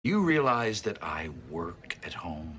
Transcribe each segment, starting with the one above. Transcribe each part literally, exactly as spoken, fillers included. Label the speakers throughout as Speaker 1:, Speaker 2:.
Speaker 1: You realize that I work at home?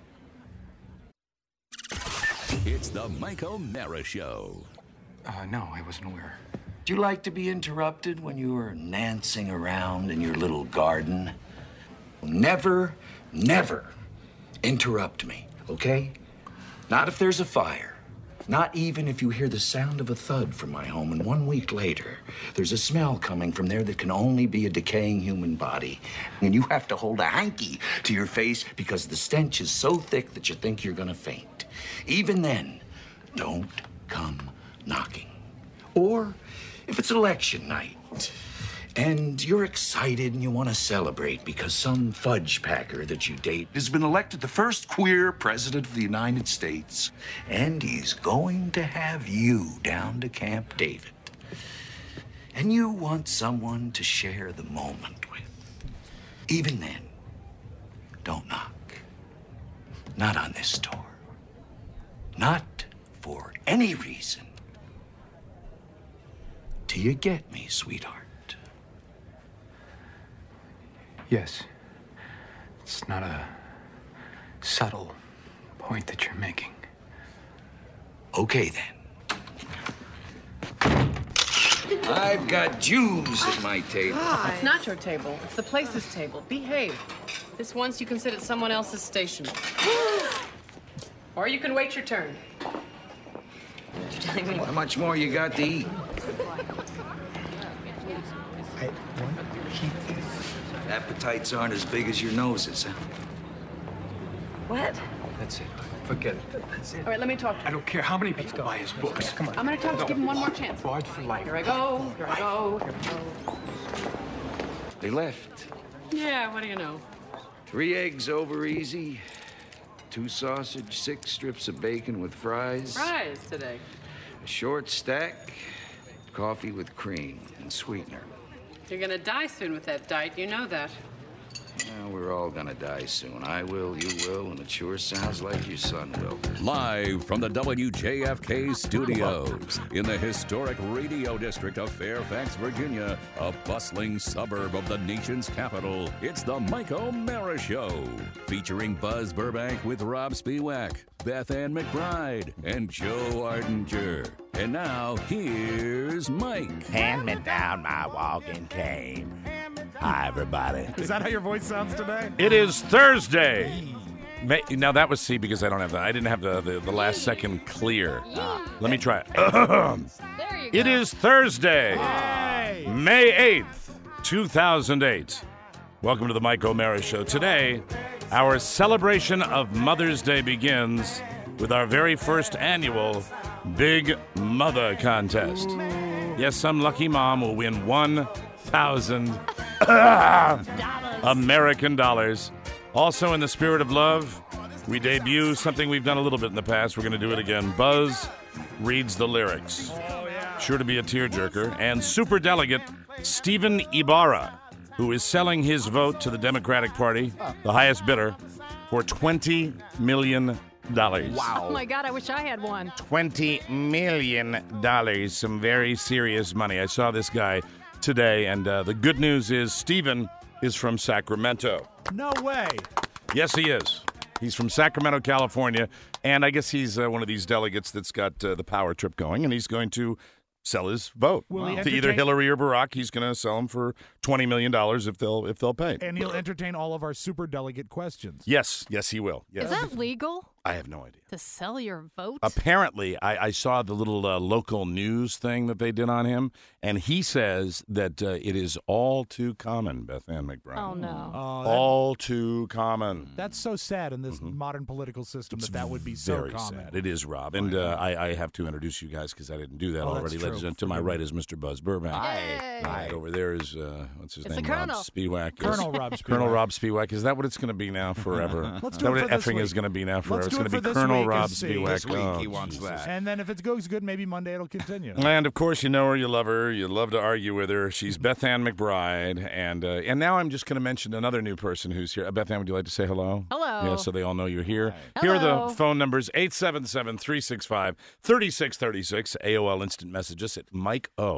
Speaker 2: It's the Mike O'Mara Show.
Speaker 3: Uh, no, I wasn't aware.
Speaker 1: Do you like to be interrupted when you are nancing around in your little garden? Never, never interrupt me, okay? Not if there's a fire. Not even if you hear the sound of a thud from my home, and one week later, there's a smell coming from there that can only be a decaying human body. And you have to hold a hanky to your face because the stench is so thick that you think you're gonna faint. Even then, don't come knocking. Or if it's election night, and you're excited and you want to celebrate because some fudge packer that you date has been elected the first queer president of the United States, and he's going to have you down to Camp David. And you want someone to share the moment with. Even then, don't knock. Not on this door. Not for any reason. Do you get me, sweetheart?
Speaker 3: Yes. It's not a subtle point that you're making.
Speaker 1: Okay, then. I've got Jews at my table.
Speaker 4: It's not your table. It's the place's table. Behave. This once you can sit at someone else's station. Or you can wait your turn. You're telling me
Speaker 1: How much more you got to eat?
Speaker 3: I want to keep this.
Speaker 1: Appetites aren't as big as your noses, huh?
Speaker 4: what?
Speaker 3: That's it. Forget it. That's it.
Speaker 4: All right, let me talk to
Speaker 3: I
Speaker 4: you.
Speaker 3: don't care how many people buy his books. Come on.
Speaker 4: I'm gonna talk to give him one more chance.
Speaker 3: Bard for life.
Speaker 4: Here I go. Here I go. Here I go.
Speaker 1: They left.
Speaker 4: Yeah, what do you know?
Speaker 1: Three eggs over easy, two sausage, six strips of bacon with fries,
Speaker 4: Fries today.
Speaker 1: a short stack, coffee with cream and sweetener.
Speaker 4: You're gonna die soon with that diet. You know that.
Speaker 1: Well, we're all gonna die soon. I will, you will, and it sure sounds like your son will.
Speaker 2: Live from the W J F K studios in the historic radio district of Fairfax, Virginia, a bustling suburb of the nation's capital, it's the Mike O'Mara Show, featuring Buzz Burbank with Rob Spiewak, Beth Ann McBride, and Joe Ardinger. And now, here's Mike.
Speaker 5: Hand me down my walking cane. Hi, everybody.
Speaker 6: Is that how your voice sounds today?
Speaker 5: It is Thursday. May, now, that was C because I don't have the, I didn't have the, the, the last second clear. Uh, let me try it.
Speaker 7: There you go.
Speaker 5: It is Thursday,
Speaker 6: Hey.
Speaker 5: May eighth, two thousand eight. Welcome to the Mike O'Mara Show. Today, our celebration of Mother's Day begins with our very first annual Big Mother Contest. Yes, some lucky mom will win one thousand American dollars. Also, in the spirit of love, we debut something we've done a little bit in the past. We're going to do it again. Buzz reads the lyrics. Sure to be a tearjerker. And super delegate Stephen Ibarra, who is selling his vote to the Democratic Party, the highest bidder, for twenty million dollars.
Speaker 7: Oh, my God, I wish I had one.
Speaker 5: twenty million dollars. Some very serious money. I saw this guy today, and uh, the good news is Stephen is from Sacramento.
Speaker 6: No way.
Speaker 5: Yes, he is. He's from Sacramento, California, and I guess he's uh, one of these delegates that's got uh, the power trip going, and he's going to sell his vote
Speaker 6: Will he
Speaker 5: to either
Speaker 6: entertain-
Speaker 5: Hillary or Barack. He's going to sell them for twenty million dollars if they'll if they'll pay.
Speaker 6: And he'll entertain all of our super delegate questions.
Speaker 5: Yes, yes, he will. Yes.
Speaker 7: Is that legal
Speaker 5: I have no idea.
Speaker 7: to sell your vote?
Speaker 5: Apparently, I, I saw the little uh, local news thing that they did on him, and he says that uh, it is all too common, Beth Ann McBride.
Speaker 7: Oh, no.
Speaker 6: Oh, that-
Speaker 5: All too common.
Speaker 6: that's so sad in this modern political system that that would be so
Speaker 5: Very
Speaker 6: common.
Speaker 5: sad. It is, Rob. And uh, I, I have to introduce you guys because I didn't do that
Speaker 6: Oh, that's
Speaker 5: already.
Speaker 6: true.
Speaker 5: Ladies and to my right is Mister Buzz Burbank.
Speaker 7: Yay.
Speaker 5: Right over there is, uh, what's his
Speaker 7: It's
Speaker 5: name?
Speaker 7: the
Speaker 5: Rob
Speaker 7: Colonel.
Speaker 5: Spiewak.
Speaker 6: Colonel Rob Spiewak.
Speaker 5: Colonel Rob Spiewak. Is that what it's going to be now forever?
Speaker 6: Let's
Speaker 5: is
Speaker 6: do
Speaker 5: that
Speaker 6: it
Speaker 5: what
Speaker 6: for this
Speaker 5: effing
Speaker 6: week.
Speaker 5: is going to be now forever?
Speaker 6: Let's
Speaker 5: It's
Speaker 6: do
Speaker 5: going
Speaker 6: it
Speaker 5: to
Speaker 6: for
Speaker 5: be
Speaker 6: this
Speaker 5: Colonel
Speaker 6: week
Speaker 5: Rob
Speaker 6: and see.
Speaker 5: Spiewak.
Speaker 6: This
Speaker 5: week
Speaker 8: he
Speaker 5: oh,
Speaker 8: wants
Speaker 5: Jesus.
Speaker 8: that.
Speaker 6: And then if it goes good, maybe Monday it'll continue.
Speaker 5: And of course, you know her, you love her, you love to argue with her. She's Beth Ann McBride, and uh, and now I'm just going to mention another new person who's here. Uh, Beth Ann, would you like to say hello?
Speaker 7: Hello.
Speaker 5: Yeah, so they all know you're here.
Speaker 7: Hi.
Speaker 5: Here are
Speaker 7: Hello.
Speaker 5: the phone numbers: eight seven seven, three six five, three six three six. A O L instant messages at Mike O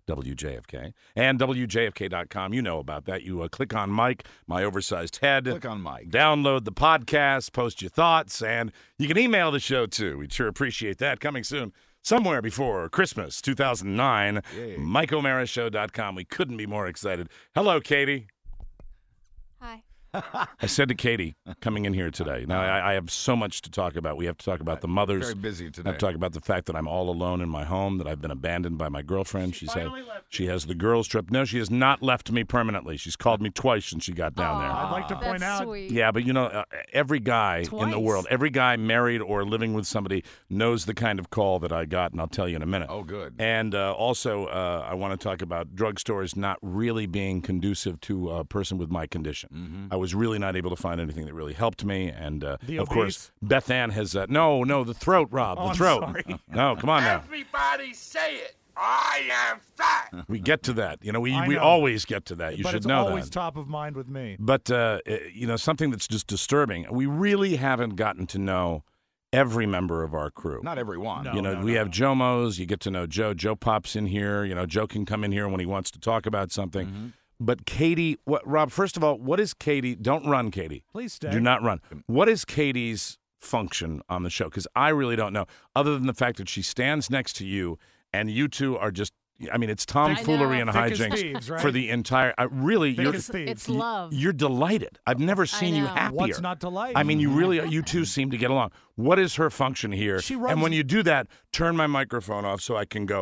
Speaker 5: W J F K, and W J F K dot com. You know about that. You uh, click on Mike, my oversized head.
Speaker 8: Click on Mike.
Speaker 5: Download the podcast, post your thoughts, and you can email the show, too. We'd sure appreciate that. Coming soon, somewhere before Christmas two thousand nine, Mike O'Mara Show dot com. We couldn't be more excited. Hello, Katie.
Speaker 9: Hi.
Speaker 5: I said to Katie, coming in here today, now I, I have so much to talk about. We have to talk about the mothers.
Speaker 8: Very busy today.
Speaker 5: I have to talk about the fact that I'm all alone in my home, that I've been abandoned by my girlfriend. She's had, she has the girls' trip. No, she has not left me permanently. She's called me twice since she got down there.
Speaker 6: I'd like to point
Speaker 7: That's
Speaker 6: out.
Speaker 7: sweet.
Speaker 5: Yeah, but you know, uh, every guy in the
Speaker 7: Twice.
Speaker 5: world, every guy married or living with somebody knows the kind of call that I got, and I'll tell you in a minute.
Speaker 8: Oh, good.
Speaker 5: And uh, also, uh, I want to talk about drugstores not really being conducive to a person with my condition.
Speaker 8: Mm-hmm.
Speaker 5: I was really not able to find anything that really helped me, and uh,
Speaker 6: The
Speaker 5: of course,
Speaker 6: obese?
Speaker 5: Beth Ann has uh, no, no, the throat, Rob,
Speaker 6: Oh,
Speaker 5: the
Speaker 6: I'm
Speaker 5: throat.
Speaker 6: sorry.
Speaker 5: No, come on now.
Speaker 1: Everybody say it. I am fat.
Speaker 5: We get to that. You know, we
Speaker 6: I
Speaker 5: we
Speaker 6: know.
Speaker 5: always get to that. You
Speaker 6: but
Speaker 5: should
Speaker 6: it's
Speaker 5: know
Speaker 6: always
Speaker 5: that.
Speaker 6: top of mind with me.
Speaker 5: But, uh, uh, you know, something that's just disturbing, we really haven't gotten to know every member of our crew.
Speaker 8: Not everyone.
Speaker 6: No.
Speaker 5: you know, we have Joe Mose. You get to know Joe. Joe pops in here. You know, Joe can come in here when he wants to talk about something.
Speaker 8: Mm-hmm.
Speaker 5: But Katie, what, Rob, first of all, what is Katie? Don't run, Katie.
Speaker 6: Please stay.
Speaker 5: Do not run. What is Katie's function on the show? Because I really don't know, other than the fact that she stands next to you and you two are just, I mean, it's tomfoolery and
Speaker 6: Thick as
Speaker 5: hijinks
Speaker 6: thieves, right?
Speaker 5: for the entire, I really,
Speaker 6: Thick
Speaker 5: you're,
Speaker 6: as thieves.
Speaker 7: It's love.
Speaker 5: you're delighted. I've never seen you
Speaker 7: know.
Speaker 5: happier.
Speaker 6: What's not to like?
Speaker 5: I mean, you really, you two seem to get along. What is her function here?
Speaker 6: She runs-
Speaker 5: and when you do that, turn my microphone off so I can go.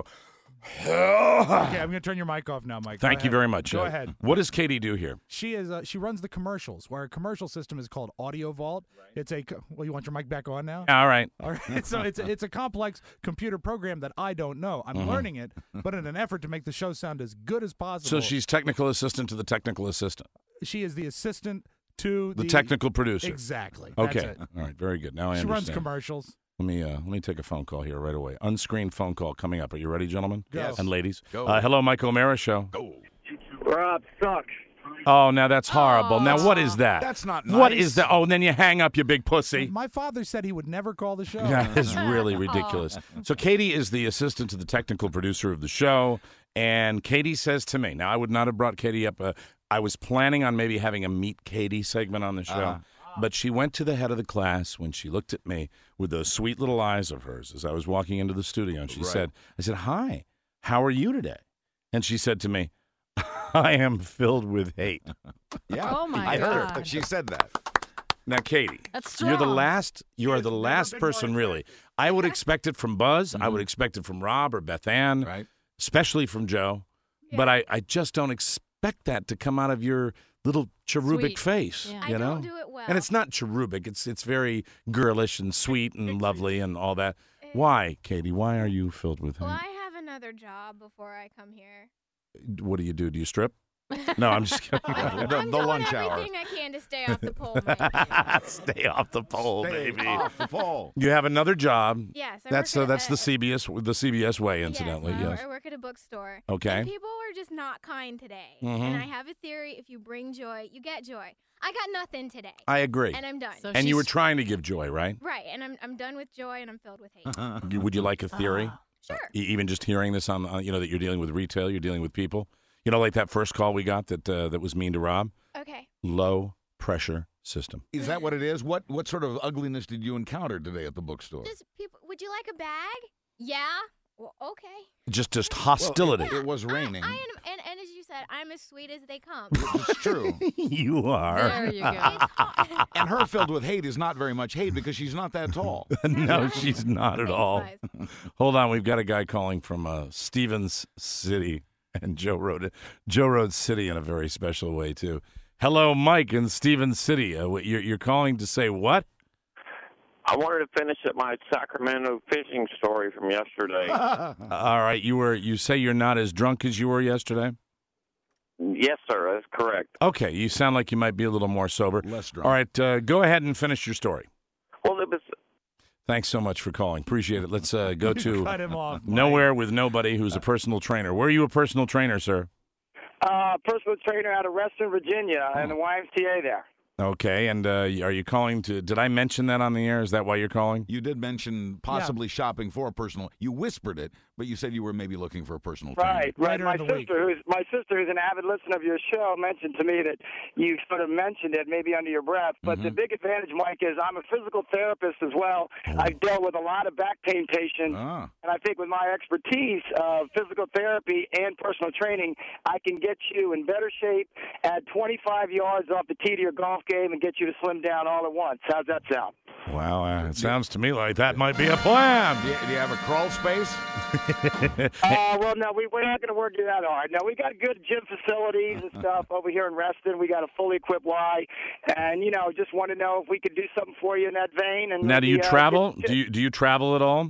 Speaker 6: Okay, I'm going to turn your mic off now, Mike. Go
Speaker 5: Thank you
Speaker 6: ahead.
Speaker 5: very much.
Speaker 6: Go
Speaker 5: Uh,
Speaker 6: ahead.
Speaker 5: What does Katie do here?
Speaker 6: She is. Uh, she runs the commercials. Where a commercial system is called Audio Vault. It's a. co- Well, you want your mic back on now?
Speaker 5: All right.
Speaker 6: All right. So it's a, it's a complex computer program that I don't know. I'm
Speaker 5: Mm-hmm.
Speaker 6: learning it, but in an effort to make the show sound as good as possible.
Speaker 5: So she's technical assistant to the technical assistant,
Speaker 6: she is the assistant to
Speaker 5: the,
Speaker 6: the,
Speaker 5: technical producer.
Speaker 6: Exactly.
Speaker 5: Okay.
Speaker 6: That's it.
Speaker 5: All right. Very good. Now I
Speaker 6: She
Speaker 5: understand.
Speaker 6: runs commercials.
Speaker 5: Let me uh, let me take a phone call here right away. Unscreened phone call coming up. Are you ready, gentlemen?
Speaker 6: Yes.
Speaker 5: And ladies.
Speaker 8: Go.
Speaker 5: Uh, hello, Mike O'Mara Show.
Speaker 10: Rob sucks.
Speaker 5: Oh, now that's horrible. Now what is that?
Speaker 8: That's not
Speaker 5: What
Speaker 8: nice.
Speaker 5: is that? Oh, and then you hang up, you big pussy.
Speaker 6: My father said he would never call the show.
Speaker 5: That is really ridiculous. So Katie is the assistant to the technical producer of the show, and Katie says to me, now I would not have brought Katie up. Uh, I was planning on maybe having a Meet Katie segment on the show,
Speaker 8: Uh-huh.
Speaker 5: but she went to the head of the class when she looked at me with those sweet little eyes of hers as I was walking into the studio, and she
Speaker 8: Right.
Speaker 5: said, I said, hi, how are you today? And she said to me, I am filled with hate.
Speaker 8: Yeah.
Speaker 7: Oh, my
Speaker 8: I heard her.
Speaker 7: God.
Speaker 8: She said that.
Speaker 5: Now, Katie,
Speaker 7: That's
Speaker 5: you're the
Speaker 7: strong.
Speaker 5: last. You are the last person, really. I would expect it from Buzz. I would expect it from Rob or Beth Ann,
Speaker 8: Mm-hmm. Right.
Speaker 5: especially from Joe. But I, I just don't expect that to come out of your little cherubic
Speaker 7: Sweet.
Speaker 5: face.
Speaker 7: Yeah.
Speaker 9: I
Speaker 5: You know,
Speaker 9: don't do it well.
Speaker 5: and it's not cherubic. It's it's very girlish and sweet and lovely and all that. Why, Katie? Why are you filled with
Speaker 9: Well,
Speaker 5: hate?
Speaker 9: I have another job before I come here.
Speaker 5: What do you do? Do you strip? No, I'm just kidding.
Speaker 8: The-
Speaker 9: I'm
Speaker 8: the
Speaker 9: doing
Speaker 8: lunch hour.
Speaker 9: everything I can to stay off the pole. Mike.
Speaker 5: Stay off the pole,
Speaker 8: Stay
Speaker 5: baby.
Speaker 8: off the pole.
Speaker 5: You have another job.
Speaker 9: Yes, I
Speaker 5: That's
Speaker 9: work
Speaker 5: uh,
Speaker 9: at
Speaker 5: that's
Speaker 9: a-
Speaker 5: the C B S the C B S way, incidentally.
Speaker 9: Yes, I-
Speaker 5: Yes.
Speaker 9: I work at a bookstore.
Speaker 5: Okay.
Speaker 9: And people are just not kind today.
Speaker 5: Mhm.
Speaker 9: And I have a theory: if you bring joy, you get joy. I got nothing today.
Speaker 5: I agree.
Speaker 9: And I'm done.
Speaker 7: So
Speaker 5: And you were
Speaker 7: she's-
Speaker 5: trying to give joy, right?
Speaker 9: right, and I'm I'm done with joy, and I'm filled with hate.
Speaker 5: You- Would you like a theory?
Speaker 9: Sure.
Speaker 5: E- Even just hearing this on, on, you know, that you're dealing with retail, you're dealing with people. You know, like that first call we got that uh, that was mean to Rob.
Speaker 9: Okay.
Speaker 5: Low pressure system.
Speaker 8: Is that what it is? What what sort of ugliness did you encounter today at the bookstore?
Speaker 9: Just people. Would you like a bag? Yeah. Well, okay.
Speaker 5: Just just
Speaker 8: Well,
Speaker 5: hostility.
Speaker 8: it, it was raining.
Speaker 9: I, I am, and, and as you said, I'm as sweet as they come.
Speaker 8: It's true.
Speaker 5: you are.
Speaker 7: There you go.
Speaker 9: It's hot.
Speaker 8: And her filled with hate is not very much hate because she's not that tall.
Speaker 5: No, she's not at
Speaker 9: Thanks,
Speaker 5: all.
Speaker 9: guys.
Speaker 5: Hold on, we've got a guy calling from uh, Stevens City, and Joe wrote it. Joe wrote City in a very special way too. Hello, Mike in Stevens City. Uh, you're, you're calling to say what?
Speaker 10: I wanted to finish up my Sacramento fishing story from yesterday.
Speaker 5: All right, you were. You say you're not as drunk as you were yesterday.
Speaker 10: Yes, sir, that's correct.
Speaker 5: Okay, you sound like you might be a little more sober.
Speaker 8: Less drunk.
Speaker 5: All right, uh, go ahead and finish your story.
Speaker 10: Well, it was
Speaker 5: Thanks so much for calling. Appreciate it. Let's uh, go to
Speaker 6: Cut him off. Mike.
Speaker 5: Nowhere with Nobody, who's a personal trainer. Where are you a personal trainer, sir?
Speaker 10: uh, personal trainer out of Reston, Virginia, in the Y M C A there.
Speaker 5: Okay, and uh, are you calling to? Did I mention that on the air? Is that why you're calling?
Speaker 8: You did mention possibly shopping for a personal. You whispered it, but you said you were maybe looking for a personal
Speaker 11: Right,
Speaker 8: trainer.
Speaker 11: right. My sister, who's my sister, who's an avid listener of your show, mentioned to me that you sort of mentioned it, maybe under your breath. But the big advantage, Mike, is I'm a physical therapist as well. I've dealt with a lot of back pain patients,
Speaker 8: Ah.
Speaker 11: and I think with my expertise of physical therapy and personal training, I can get you in better shape at twenty-five yards off the tee to your golf game and get you to slim down all at once. How's that sound?
Speaker 5: Wow, uh, it sounds to me like that might be a plan.
Speaker 8: Do you, do you have a crawl space?
Speaker 11: uh, well, no, we, we're not going to work you that hard. No, we got good gym facilities and stuff over here in Reston. We got a fully equipped Y, and you know, just want to know if we could do something for you in that vein. And
Speaker 5: Now, do you
Speaker 11: maybe, uh,
Speaker 5: travel?
Speaker 11: get-
Speaker 5: Do you do you travel at all?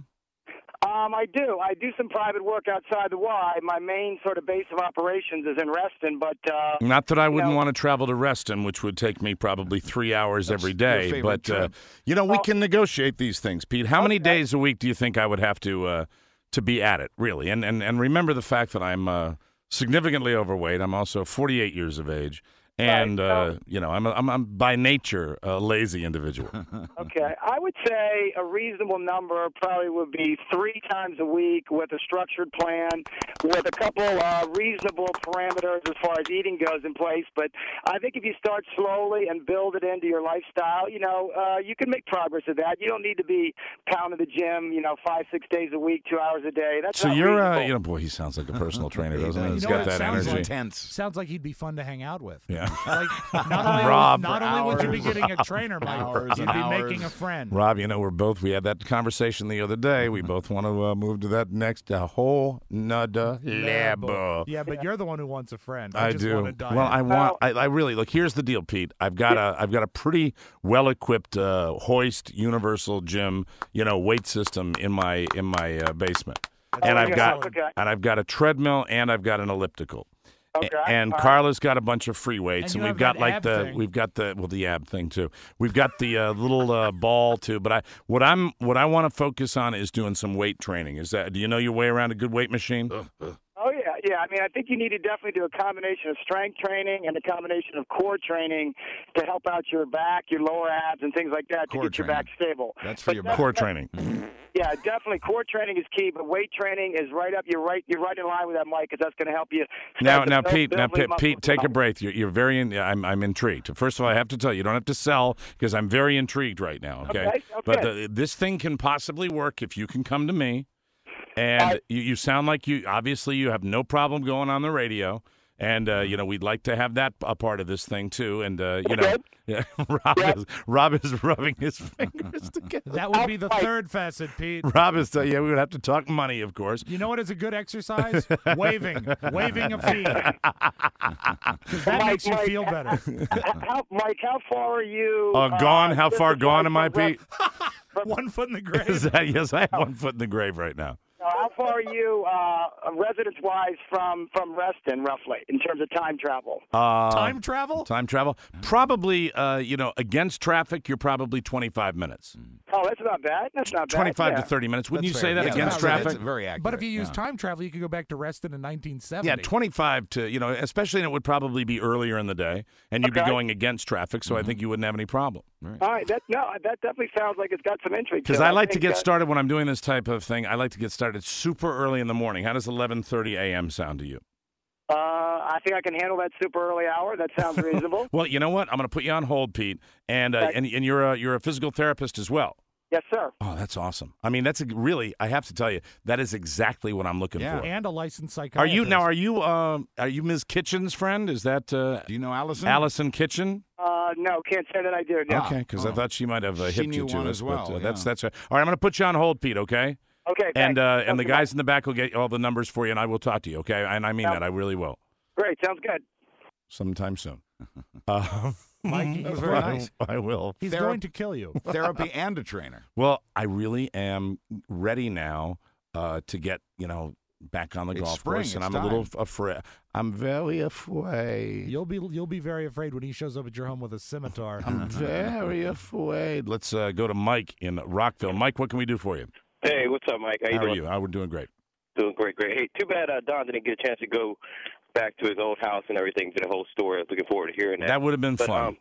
Speaker 11: Um, I do. I do some private work outside the Y. My main sort of base of operations is in Reston, but uh,
Speaker 5: Not that I wouldn't
Speaker 11: know-
Speaker 5: want to travel to Reston, which would take me probably three hours every
Speaker 8: your
Speaker 5: day.
Speaker 8: favorite
Speaker 5: But uh,
Speaker 8: trip.
Speaker 5: you know, we can negotiate these things, Pete. How many days a week do you think I would have to uh, to be at it, really? And and and remember the fact that I'm uh, significantly overweight. I'm also forty-eight years of age. And, uh, you know, I'm, a, I'm, I'm by nature a lazy individual.
Speaker 11: Okay, I would say a reasonable number probably would be three times a week with a structured plan, with a couple uh, reasonable parameters as far as eating goes in place. But I think if you start slowly and build it into your lifestyle, you know, uh, you can make progress with that. You don't need to be pounding the gym, you know, five, six days a week, two hours a day. That's
Speaker 5: So
Speaker 11: not
Speaker 5: you're, uh,
Speaker 11: reasonable.
Speaker 5: you know, boy, he sounds like a personal trainer, doesn't he?
Speaker 6: You
Speaker 5: He's
Speaker 6: know
Speaker 5: got
Speaker 6: what it
Speaker 5: that
Speaker 6: sounds
Speaker 5: energy.
Speaker 6: like? Sounds like he'd be fun to hang out with.
Speaker 5: Yeah.
Speaker 6: Like, not only,
Speaker 5: Rob,
Speaker 6: not
Speaker 5: for
Speaker 6: only would you be
Speaker 5: hours.
Speaker 6: getting a trainer, Mike,
Speaker 5: Hours
Speaker 6: you'd
Speaker 5: and
Speaker 6: be
Speaker 5: hours.
Speaker 6: making a friend.
Speaker 5: Rob, you know, we're both, we had that conversation the other day. We both want to uh, move to that next uh, whole nother level.
Speaker 6: Yeah, but you're the one who wants a friend. I,
Speaker 5: I
Speaker 6: just
Speaker 5: do.
Speaker 6: Want to die.
Speaker 5: Well, I want. I, I really look. Here's the deal, Pete. I've got a. I've got a pretty well equipped uh, hoist universal gym. You know, weight system in my in my uh, basement, and
Speaker 11: Oh,
Speaker 5: I've
Speaker 11: yeah,
Speaker 5: got
Speaker 11: okay.
Speaker 5: and I've got a treadmill and I've got an elliptical.
Speaker 11: Okay,
Speaker 5: And
Speaker 11: all right.
Speaker 5: Carla's got a bunch of free weights,
Speaker 6: And
Speaker 5: and,
Speaker 6: you
Speaker 5: we've
Speaker 6: have
Speaker 5: got
Speaker 6: that
Speaker 5: like
Speaker 6: ab
Speaker 5: the
Speaker 6: thing.
Speaker 5: we've got the well the ab thing too. We've got the uh, little uh, ball too. But I what I'm what I want to focus on is doing some weight training. Is that do you know your way around a good weight machine?
Speaker 11: Oh, yeah, yeah. I mean, I think you need to definitely do a combination of strength training and a combination of core training to help out your back, your lower abs, and things like that
Speaker 8: Core
Speaker 11: to get your
Speaker 8: training.
Speaker 11: back stable.
Speaker 8: That's for
Speaker 11: But
Speaker 8: your
Speaker 11: that-
Speaker 5: Core training.
Speaker 11: Yeah, definitely. Core training is key, but weight training is right up. You're right. You're right in line with that, Mike, because that's going to help you.
Speaker 5: Now,
Speaker 11: start to
Speaker 5: now,
Speaker 11: build-
Speaker 5: Pete,
Speaker 11: build
Speaker 5: now,
Speaker 11: lean
Speaker 5: Pete,
Speaker 11: muscle
Speaker 5: Pete, take a
Speaker 11: power.
Speaker 5: breath. You're, you're very. In, I'm, I'm intrigued. First of all, I have to tell you, you don't have to sell because I'm very intrigued right now. Okay,
Speaker 11: Okay,
Speaker 5: but
Speaker 11: okay.
Speaker 5: the, this thing can possibly work if you can come to me, and you, you sound like you. Obviously, you have no problem going on the radio. And uh, you know we'd like to have that a part of this thing too, and uh, you know, yeah, Rob is Rob is rubbing his fingers together.
Speaker 6: That would be the third facet, Pete.
Speaker 5: Rob is, uh, yeah, we would have to talk money, of course.
Speaker 6: You know what is a good exercise? Waving. Waving a feet. Because that
Speaker 11: Mike,
Speaker 6: makes you
Speaker 11: Mike,
Speaker 6: feel better.
Speaker 11: How, Mike, how far are you?
Speaker 5: Uh, gone? How
Speaker 11: just
Speaker 5: far
Speaker 11: as
Speaker 5: gone
Speaker 11: far
Speaker 5: am I,
Speaker 11: from
Speaker 5: Pete?
Speaker 6: One foot in the grave.
Speaker 5: Is that- yes, I have one foot in the grave right now.
Speaker 11: Uh, how far are you, uh, residence-wise, from from Reston, roughly, in terms of time travel?
Speaker 5: Uh,
Speaker 6: Time travel?
Speaker 5: Time travel? Probably, uh, you know, against traffic, you're probably twenty-five minutes.
Speaker 11: Oh, that's not bad. That's not bad.
Speaker 5: twenty-five
Speaker 11: yeah.
Speaker 5: to thirty minutes. Wouldn't
Speaker 8: That's
Speaker 5: you say
Speaker 8: fair.
Speaker 5: that
Speaker 8: Yeah,
Speaker 5: against
Speaker 8: that's-
Speaker 5: traffic?
Speaker 8: That's very accurate.
Speaker 6: But if you use
Speaker 8: yeah.
Speaker 6: time travel, you could go back to Reston in nineteen seventy.
Speaker 5: Yeah, twenty-five to, you know, especially it would probably be earlier in the day, and you'd be
Speaker 11: Okay.
Speaker 5: going against traffic, so I think you wouldn't have any problem.
Speaker 11: All right, that no, that definitely sounds like it's got some intrigue.
Speaker 5: Because
Speaker 11: to it.
Speaker 5: I like to
Speaker 11: think
Speaker 5: get
Speaker 11: that-
Speaker 5: started when I'm doing this type of thing. I like to get started super early in the morning. How does eleven thirty a.m. sound to you?
Speaker 11: Uh, I think I can handle that super early hour. That sounds reasonable.
Speaker 5: Well, you know what? I'm going to put you on hold, Pete, and uh,
Speaker 11: Okay.
Speaker 5: and and you're a, you're a physical therapist as well.
Speaker 11: Yes, sir.
Speaker 5: Oh, that's awesome. I mean, that's a, really. I have to tell you, that is exactly what I'm looking
Speaker 8: Yeah.
Speaker 5: for.
Speaker 6: And a licensed
Speaker 5: Are
Speaker 6: psychiatrist.
Speaker 5: you now? Are you um? Are you Miz Kitchen's friend? Is that uh,
Speaker 8: Do you know Allison?
Speaker 5: Allison Kitchen?
Speaker 11: Uh, no, can't say that I do. No.
Speaker 5: Okay, because I
Speaker 8: Oh.
Speaker 5: thought she might have uh,
Speaker 8: She
Speaker 5: hipped you
Speaker 8: knew
Speaker 5: to
Speaker 8: one
Speaker 5: us.
Speaker 8: as well,
Speaker 5: but, uh,
Speaker 8: yeah.
Speaker 5: That's that's right. All right, I'm going to put you on hold, Pete. Okay.
Speaker 11: Okay.
Speaker 5: And
Speaker 11: thanks.
Speaker 5: uh, and the
Speaker 11: Sounds
Speaker 5: guys in the back will get all the numbers for you, and I will talk to you. Okay, and I mean
Speaker 11: Yeah.
Speaker 5: that. I really will.
Speaker 11: great. Sounds good.
Speaker 5: Sometime soon. Uh,
Speaker 6: Mike,
Speaker 8: That was very
Speaker 5: I-
Speaker 8: nice.
Speaker 5: I will.
Speaker 6: He's
Speaker 8: Thera-
Speaker 6: going to kill you.
Speaker 8: Therapy and a trainer.
Speaker 5: Well, I really am ready now uh, to get, you know, back on the
Speaker 8: It's
Speaker 5: golf
Speaker 8: spring,
Speaker 5: course, and
Speaker 8: it's
Speaker 5: I'm a little
Speaker 8: time.
Speaker 5: f- afraid. I'm very afraid.
Speaker 6: You'll be you'll be very afraid when he shows up at your home with a scimitar.
Speaker 5: I'm very afraid. Let's uh, go to Mike in Rockville. Mike, what can we do for you?
Speaker 10: Hey, what's up, Mike? How you
Speaker 5: How are
Speaker 10: doing?
Speaker 5: you? How we're doing great.
Speaker 10: Doing great, great. Hey, too bad uh, Don didn't get a chance to go back to his old house and everything to the whole story. I was looking forward to hearing that.
Speaker 5: That would have been
Speaker 10: But,
Speaker 5: fun.
Speaker 10: Um,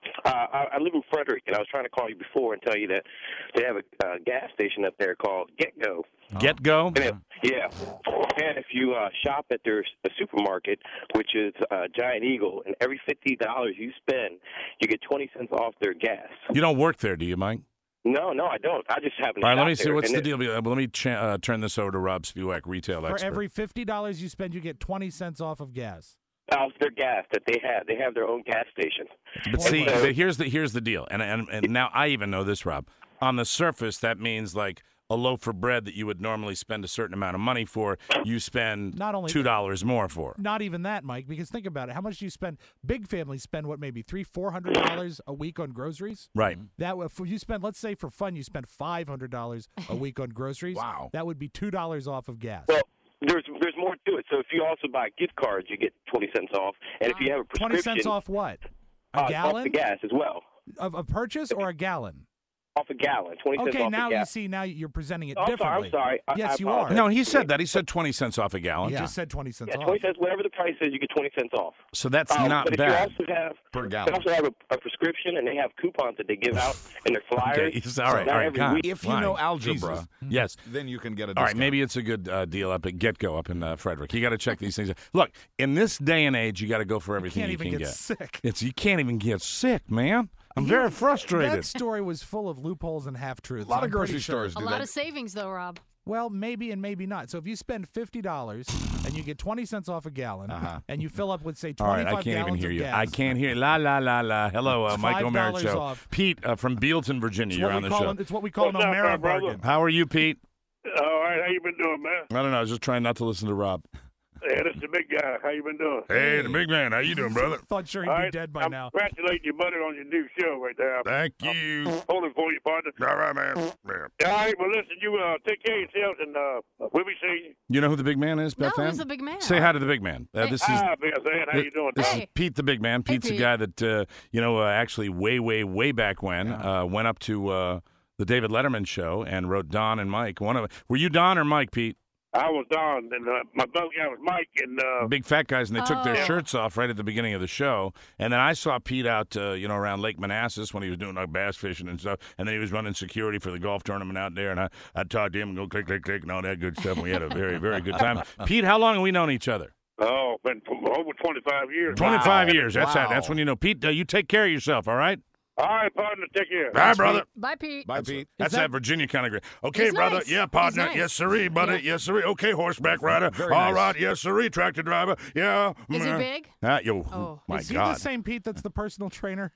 Speaker 12: Uh, I, I live in Frederick, and I was trying to call you before and tell you that they have a uh, gas station up there called Get Go.
Speaker 5: Get Go?
Speaker 12: And if, yeah. And if you uh, shop at their the supermarket, which is uh, Giant Eagle, and every fifty dollars you spend, you get twenty cents off their gas.
Speaker 5: You don't work there, do you, Mike?
Speaker 12: No, no, I don't. I just happen to
Speaker 5: All right,
Speaker 12: shop
Speaker 5: let me see.
Speaker 12: there,
Speaker 5: What's
Speaker 12: and
Speaker 5: the
Speaker 12: it-
Speaker 5: deal? Let me cha- uh, turn this over to Rob Spewak, retail
Speaker 6: For
Speaker 5: expert.
Speaker 6: every fifty dollars you spend, you get twenty cents off of gas.
Speaker 12: Off their gas that they have. They have their own gas station.
Speaker 5: But see,
Speaker 12: And so-
Speaker 5: the, here's the here's the deal, and, and and now I even know this, Rob. On the surface, that means like a loaf of bread that you would normally spend a certain amount of money for, you spend
Speaker 6: Not only
Speaker 5: two dollars more for.
Speaker 6: Not even that, Mike, because think about it. How much do you spend? Big families spend, what, maybe three, four hundred dollars a week on groceries?
Speaker 5: Right.
Speaker 6: That if you spend, let's say for fun, you spend five hundred dollars a week on groceries.
Speaker 12: Wow.
Speaker 6: That would be two dollars off of gas.
Speaker 12: Well, there's there's more to it. So if you also buy gift cards, you get twenty cents off. And if you have a prescription,
Speaker 6: twenty cents off what? A
Speaker 12: uh, off
Speaker 6: gallon?
Speaker 12: the gas as well.
Speaker 6: Of a purchase or a gallon?
Speaker 12: Off a gallon, twenty cents
Speaker 6: Okay,
Speaker 12: off
Speaker 6: now
Speaker 12: the
Speaker 6: you
Speaker 12: gas.
Speaker 6: see, now you're presenting it
Speaker 12: Oh, I'm sorry,
Speaker 6: differently.
Speaker 12: I'm sorry. I-
Speaker 6: yes,
Speaker 12: I
Speaker 6: you are.
Speaker 12: apologize.
Speaker 5: No, he said that. He said twenty cents off a gallon.
Speaker 6: He just said twenty cents
Speaker 12: Yeah,
Speaker 6: off.
Speaker 12: twenty cents. Whatever the price is, you get twenty cents off.
Speaker 5: So that's
Speaker 12: Um,
Speaker 5: not
Speaker 12: but if
Speaker 5: bad.
Speaker 12: you also have
Speaker 5: Per
Speaker 12: They
Speaker 5: gallon.
Speaker 12: also have a, a prescription, and they have coupons that they give out in their flyers.
Speaker 5: Okay, he's- all right,
Speaker 12: Not
Speaker 5: all right,
Speaker 12: every
Speaker 5: God.
Speaker 12: week.
Speaker 8: If you
Speaker 5: Fine.
Speaker 8: know algebra,
Speaker 5: Jesus. Yes.
Speaker 8: then you can get a
Speaker 5: All
Speaker 8: discount.
Speaker 5: right, maybe it's a good uh, deal up at Get Go up in uh, Frederick. You got to check these things out. Look, in this day and age, you got to go for everything
Speaker 6: can't
Speaker 5: you
Speaker 6: even
Speaker 5: can
Speaker 6: get sick.
Speaker 5: It's you can't even get sick, man. I'm
Speaker 6: You-
Speaker 5: very frustrated.
Speaker 6: That story was full of loopholes and half truths.
Speaker 5: A lot of
Speaker 6: I'm pretty
Speaker 5: grocery
Speaker 6: sure.
Speaker 5: stores
Speaker 7: A lot of savings, though, Rob.
Speaker 6: Well, maybe and maybe not. So if you spend fifty dollars and you get twenty cents off a gallon,
Speaker 5: Uh-huh.
Speaker 6: and you fill up with say
Speaker 5: All right,
Speaker 6: twenty-five
Speaker 5: I can't even
Speaker 6: gallons
Speaker 5: hear
Speaker 6: of
Speaker 5: you.
Speaker 6: gas,
Speaker 5: I can't hear. La la la la. Hello, uh,
Speaker 6: It's
Speaker 5: Mike O'Meara
Speaker 6: five dollars
Speaker 5: show.
Speaker 6: off.
Speaker 5: Pete uh, from Bealton, Virginia.
Speaker 6: It's
Speaker 5: You're
Speaker 6: what
Speaker 5: on
Speaker 6: we
Speaker 5: the
Speaker 6: call
Speaker 5: show.
Speaker 6: an- it's what we call an
Speaker 13: What's up,
Speaker 6: O'Meara
Speaker 13: my brother?
Speaker 6: bargain.
Speaker 5: How are you, Pete?
Speaker 13: All right, how you been doing, man?
Speaker 5: I don't know. I was just trying not to listen to Rob.
Speaker 13: Hey, this is the big guy. How you been doing?
Speaker 5: Hey, the big man. How you doing, brother?
Speaker 6: Thought sure he'd
Speaker 13: All
Speaker 6: be
Speaker 13: right,
Speaker 6: dead by
Speaker 13: I'm
Speaker 6: now.
Speaker 13: congratulating you, buddy, on your new show right there.
Speaker 5: Thank
Speaker 13: I'm
Speaker 5: you.
Speaker 13: holding for you, partner.
Speaker 5: All right, man.
Speaker 13: All right, well, listen, you uh, take care of yourselves, and uh, we'll be seeing you.
Speaker 5: You know who the big man is,
Speaker 7: No,
Speaker 5: Beth Ann?
Speaker 7: who's the big man?
Speaker 5: Say hi to the big man. Uh, this is
Speaker 13: Hi, Beth Ann. How you doing?
Speaker 5: This
Speaker 13: Hey.
Speaker 5: is Pete the big man.
Speaker 7: Hey,
Speaker 5: Pete's the
Speaker 7: Pete.
Speaker 5: guy that uh, you know uh, actually way, way, way back when uh, went up to uh, the David Letterman show and wrote Don and Mike. One of were you Don or Mike, Pete?
Speaker 13: I was Don, and uh, my buddy guy was Mike, and uh,
Speaker 5: Big fat guys, and they took their
Speaker 13: Oh.
Speaker 5: shirts off right at the beginning of the show. And then I saw Pete out, uh, you know, around Lake Manassas when he was doing like bass fishing and stuff. And then he was running security for the golf tournament out there. And I, I talked to him and go click, click, click, and all that good stuff. And we had a very, very good time. Pete, how long have we known each other?
Speaker 13: oh, been t- over twenty-five years.
Speaker 5: twenty-five years. That's
Speaker 8: Wow.
Speaker 5: that. That's when you know. Pete, uh, you take care of yourself, all right?
Speaker 13: All right, partner, take care.
Speaker 5: Bye, brother.
Speaker 7: Bye, Pete.
Speaker 8: Bye, Pete.
Speaker 5: That's that, Virginia kind of great. Okay,
Speaker 7: He's
Speaker 5: brother.
Speaker 7: nice.
Speaker 5: Yeah, partner.
Speaker 7: He's nice.
Speaker 5: Yes, sirree, buddy.
Speaker 7: Yeah.
Speaker 5: Yes, sirree. Okay, horseback rider.
Speaker 8: Very
Speaker 5: All
Speaker 8: nice.
Speaker 5: right. Yes, sirree. Tractor driver. Yeah.
Speaker 7: Is he
Speaker 5: Mm.
Speaker 7: big?
Speaker 5: Ah, yo,
Speaker 7: Oh.
Speaker 5: my
Speaker 6: Is he
Speaker 5: God.
Speaker 6: the same Pete that's the personal trainer?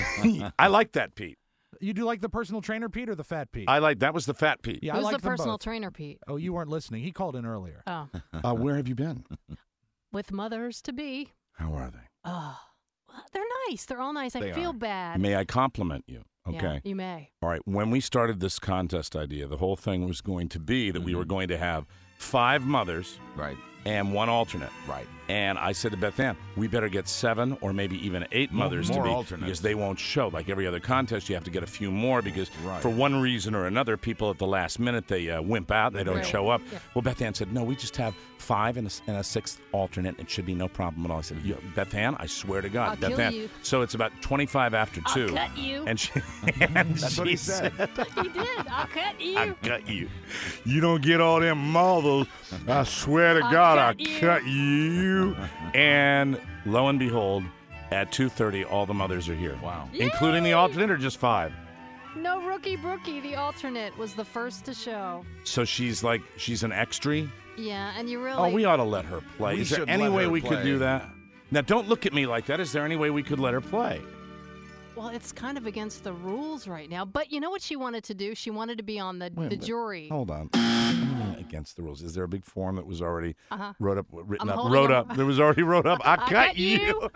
Speaker 5: I like that, Pete.
Speaker 6: You do like the personal trainer Pete or the fat Pete?
Speaker 5: I like that was the fat Pete.
Speaker 6: yeah, I
Speaker 7: Who's
Speaker 6: like
Speaker 7: the
Speaker 6: them
Speaker 7: personal
Speaker 6: both.
Speaker 7: trainer, Pete?
Speaker 6: Oh, you weren't listening. He called in earlier.
Speaker 7: Oh,
Speaker 5: Uh, where have you been?
Speaker 7: with mothers to be.
Speaker 5: How are they?
Speaker 7: Oh, well, they're nice. They're all nice. I
Speaker 8: They
Speaker 7: feel
Speaker 8: are.
Speaker 7: bad.
Speaker 5: May I compliment you?
Speaker 7: Yeah,
Speaker 5: Okay.
Speaker 7: you may.
Speaker 5: All right. When we started this contest idea, the whole thing was going to be that we were going to have five mothers
Speaker 8: Right.
Speaker 5: and one alternate.
Speaker 8: Right.
Speaker 5: And I said to Beth Ann, we better get seven or maybe even eight mothers
Speaker 8: more
Speaker 5: to be
Speaker 8: alternates.
Speaker 5: because they won't show. Like every other contest, you have to get a few more because
Speaker 8: Right.
Speaker 5: for one reason or another, people at the last minute they uh, wimp out, they don't
Speaker 7: Right.
Speaker 5: show up.
Speaker 7: Yeah.
Speaker 5: Well, Beth Ann said, no, we just have five and a, and a sixth alternate. It should be no problem at all. I said, yeah, Beth Ann, I swear to God,
Speaker 7: I'll
Speaker 5: Beth
Speaker 7: kill
Speaker 5: Ann.
Speaker 7: you.
Speaker 5: So it's about twenty-five after
Speaker 7: I'll
Speaker 5: two.
Speaker 7: cut you.
Speaker 5: And she, and
Speaker 8: That's
Speaker 5: she
Speaker 8: what he said.
Speaker 7: He did. I'll cut you.
Speaker 5: I cut you. You don't get all them mothers. I swear to
Speaker 7: I'll
Speaker 5: God,
Speaker 7: cut
Speaker 5: I
Speaker 7: you.
Speaker 5: cut you. And lo and behold, at two thirty, all the mothers are here.
Speaker 8: Wow.
Speaker 5: Including the
Speaker 7: Yay!
Speaker 5: alternate or just five?
Speaker 7: No, Rookie Brookie, the alternate, was the first to show.
Speaker 5: So she's like, she's an extra?
Speaker 7: Yeah, and you really.
Speaker 5: Oh, we ought to let her play.
Speaker 8: We
Speaker 5: Is there
Speaker 8: should
Speaker 5: any
Speaker 8: let
Speaker 5: way
Speaker 8: her
Speaker 5: we could
Speaker 8: play.
Speaker 5: do that? Now, don't look at me like that. Is there any way we could let her play?
Speaker 7: Well, it's kind of against the rules right now. But you know what she wanted to do? She wanted to be on the,
Speaker 5: Wait,
Speaker 7: the
Speaker 5: but-
Speaker 7: jury.
Speaker 5: Hold on. Against the rules. Is there a big form that was already
Speaker 7: Uh-huh.
Speaker 5: wrote up, written
Speaker 7: I'm
Speaker 5: up,
Speaker 7: holding
Speaker 5: wrote
Speaker 7: them.
Speaker 5: up? There was already wrote up. I,
Speaker 7: I
Speaker 5: cut,
Speaker 7: cut
Speaker 5: you.
Speaker 7: you.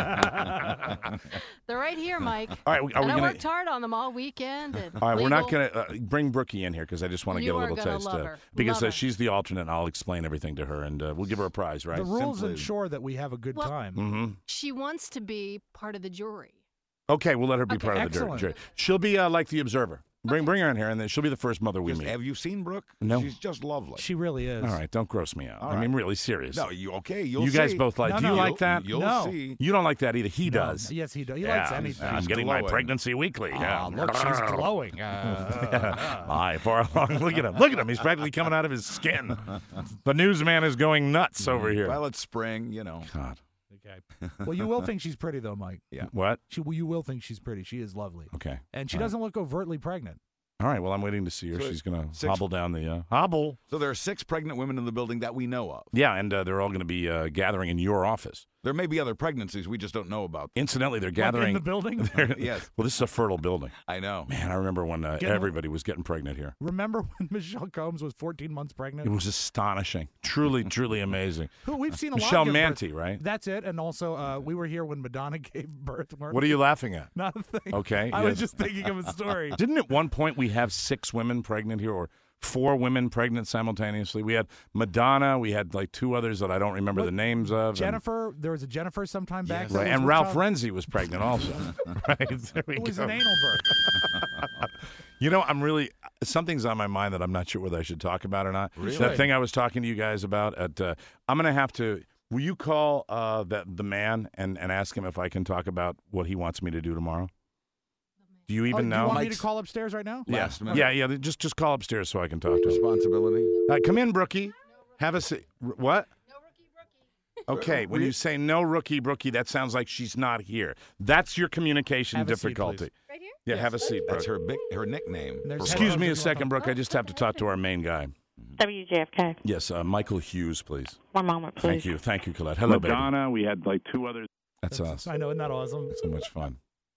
Speaker 7: They're right here, Mike.
Speaker 5: All right, are we
Speaker 7: and I
Speaker 5: gonna-
Speaker 7: worked hard on them all weekend. And
Speaker 5: All right, we're not
Speaker 7: legal.
Speaker 5: going to uh, bring Brookie in here because I just want to
Speaker 7: You
Speaker 5: get a
Speaker 7: are
Speaker 5: little
Speaker 7: gonna
Speaker 5: taste.
Speaker 7: love
Speaker 5: uh,
Speaker 7: her.
Speaker 5: because
Speaker 7: Love
Speaker 5: uh,
Speaker 7: her.
Speaker 5: she's the alternate, and I'll explain everything to her, and uh, we'll give her a prize, right?
Speaker 6: The rules
Speaker 8: Simply-
Speaker 6: ensure that we have a good
Speaker 7: Well-
Speaker 6: time.
Speaker 5: Mm-hmm.
Speaker 7: She wants to be part of the jury.
Speaker 5: Okay, we'll let her be
Speaker 7: Okay.
Speaker 5: part of the
Speaker 6: Excellent.
Speaker 5: jury. She'll be uh, like the observer. Bring bring her in here, and then she'll be the first mother we
Speaker 8: Just-
Speaker 5: meet.
Speaker 8: Have you seen Brooke?
Speaker 5: No.
Speaker 8: She's just lovely.
Speaker 6: She really is.
Speaker 5: All right, don't gross me out.
Speaker 8: All
Speaker 5: I mean,
Speaker 8: right.
Speaker 5: really serious.
Speaker 8: No, you okay? You'll
Speaker 5: you guys
Speaker 8: see.
Speaker 5: both like.
Speaker 6: No,
Speaker 5: do
Speaker 6: no.
Speaker 5: you like
Speaker 8: You'll-
Speaker 5: that?
Speaker 8: You'll
Speaker 6: No.
Speaker 8: see.
Speaker 5: You don't like that either. He
Speaker 6: No.
Speaker 5: does.
Speaker 6: Yes, he does. He
Speaker 5: yeah,
Speaker 6: likes
Speaker 5: I'm-
Speaker 6: anything.
Speaker 5: I'm
Speaker 8: She's
Speaker 5: getting my
Speaker 8: glowing.
Speaker 5: pregnancy weekly. yeah.
Speaker 6: Ah, look, she's glowing. Uh,
Speaker 5: Aye, far along. Look at him. Look at him. He's practically coming out of his skin. The newsman is going nuts over here.
Speaker 8: Well, it's spring, you know.
Speaker 5: God.
Speaker 6: okay. Well, you will think she's pretty, though, Mike.
Speaker 8: Yeah.
Speaker 5: What?
Speaker 6: She, well, you will think she's pretty. She is lovely.
Speaker 5: Okay.
Speaker 6: And she
Speaker 5: All right.
Speaker 6: doesn't look overtly pregnant.
Speaker 5: All right. Well, I'm waiting to see her.
Speaker 8: So
Speaker 5: She's going to
Speaker 8: six-
Speaker 5: hobble down the uh, hobble.
Speaker 8: So there are six pregnant women in the building that we know of.
Speaker 5: Yeah, and uh, they're all going to be uh, gathering in your office.
Speaker 8: There may be other pregnancies we just don't know about.
Speaker 5: Incidentally, they're
Speaker 6: Like
Speaker 5: gathering
Speaker 6: in the building?
Speaker 5: they're-
Speaker 8: Yes.
Speaker 5: Well, this is a fertile building.
Speaker 8: I know.
Speaker 5: Man, I remember when uh,
Speaker 6: Getting-
Speaker 5: everybody was getting pregnant here.
Speaker 6: Remember when Michelle Combs was fourteen months pregnant?
Speaker 5: It was astonishing. Truly, truly amazing.
Speaker 6: Who we've seen a
Speaker 5: Michelle
Speaker 6: lot. give birth.
Speaker 5: Manti, right?
Speaker 6: That's it. And also, uh, we were here when Madonna gave birth. weren't
Speaker 5: What are
Speaker 6: we?
Speaker 5: you laughing at?
Speaker 6: Not a thing.
Speaker 5: Okay.
Speaker 6: I
Speaker 5: yeah.
Speaker 6: was just thinking of a story.
Speaker 5: Didn't at one point we have six women pregnant here, or four women pregnant simultaneously? We had Madonna. We had like two others that I don't remember
Speaker 6: What-
Speaker 5: the names of. and-
Speaker 6: Jennifer, there was a Jennifer sometime back.
Speaker 8: Yes.
Speaker 6: that
Speaker 5: Right,
Speaker 6: was
Speaker 5: and
Speaker 6: with
Speaker 5: Ralph
Speaker 6: child-
Speaker 5: Renzi was pregnant also. right, there we
Speaker 6: It was
Speaker 5: go.
Speaker 6: an anal birth.
Speaker 5: You know, I'm really something's on my mind that I'm not sure whether I should talk about or not.
Speaker 8: Really?
Speaker 5: That thing I was talking to you guys about. At uh, I'm going to have to. Will you call uh, that the man and, and ask him if I can talk about what he wants me to do tomorrow? Do you
Speaker 6: Oh,
Speaker 5: even
Speaker 6: do
Speaker 5: know?
Speaker 6: you want me to
Speaker 8: Mike's-
Speaker 6: call upstairs right now?
Speaker 5: yeah,
Speaker 8: Last minute.
Speaker 5: yeah, yeah. Just just call upstairs so I can talk to him.
Speaker 8: Responsibility.
Speaker 5: Uh, come in, Brookie. Have a seat. R- What? Okay, when you say no rookie, Brookie, that sounds like she's not here. That's your communication
Speaker 6: Have a seat,
Speaker 5: difficulty.
Speaker 6: please.
Speaker 9: Right here?
Speaker 5: Yeah, have a seat, Brooke.
Speaker 8: That's her big her nickname.
Speaker 6: There's
Speaker 8: for
Speaker 5: Excuse
Speaker 6: headphones
Speaker 5: me
Speaker 6: if
Speaker 5: a
Speaker 6: you
Speaker 5: second,
Speaker 6: want
Speaker 5: Brooke. I just have to talk to our main guy.
Speaker 14: W J F K.
Speaker 5: Yes, uh, Michael Hughes, please.
Speaker 14: One moment, please.
Speaker 5: Thank you. Thank you, Colette. Hello, baby.
Speaker 12: Madonna, we had like two others.
Speaker 5: That's us.
Speaker 6: I know, isn't that awesome?
Speaker 5: So much fun.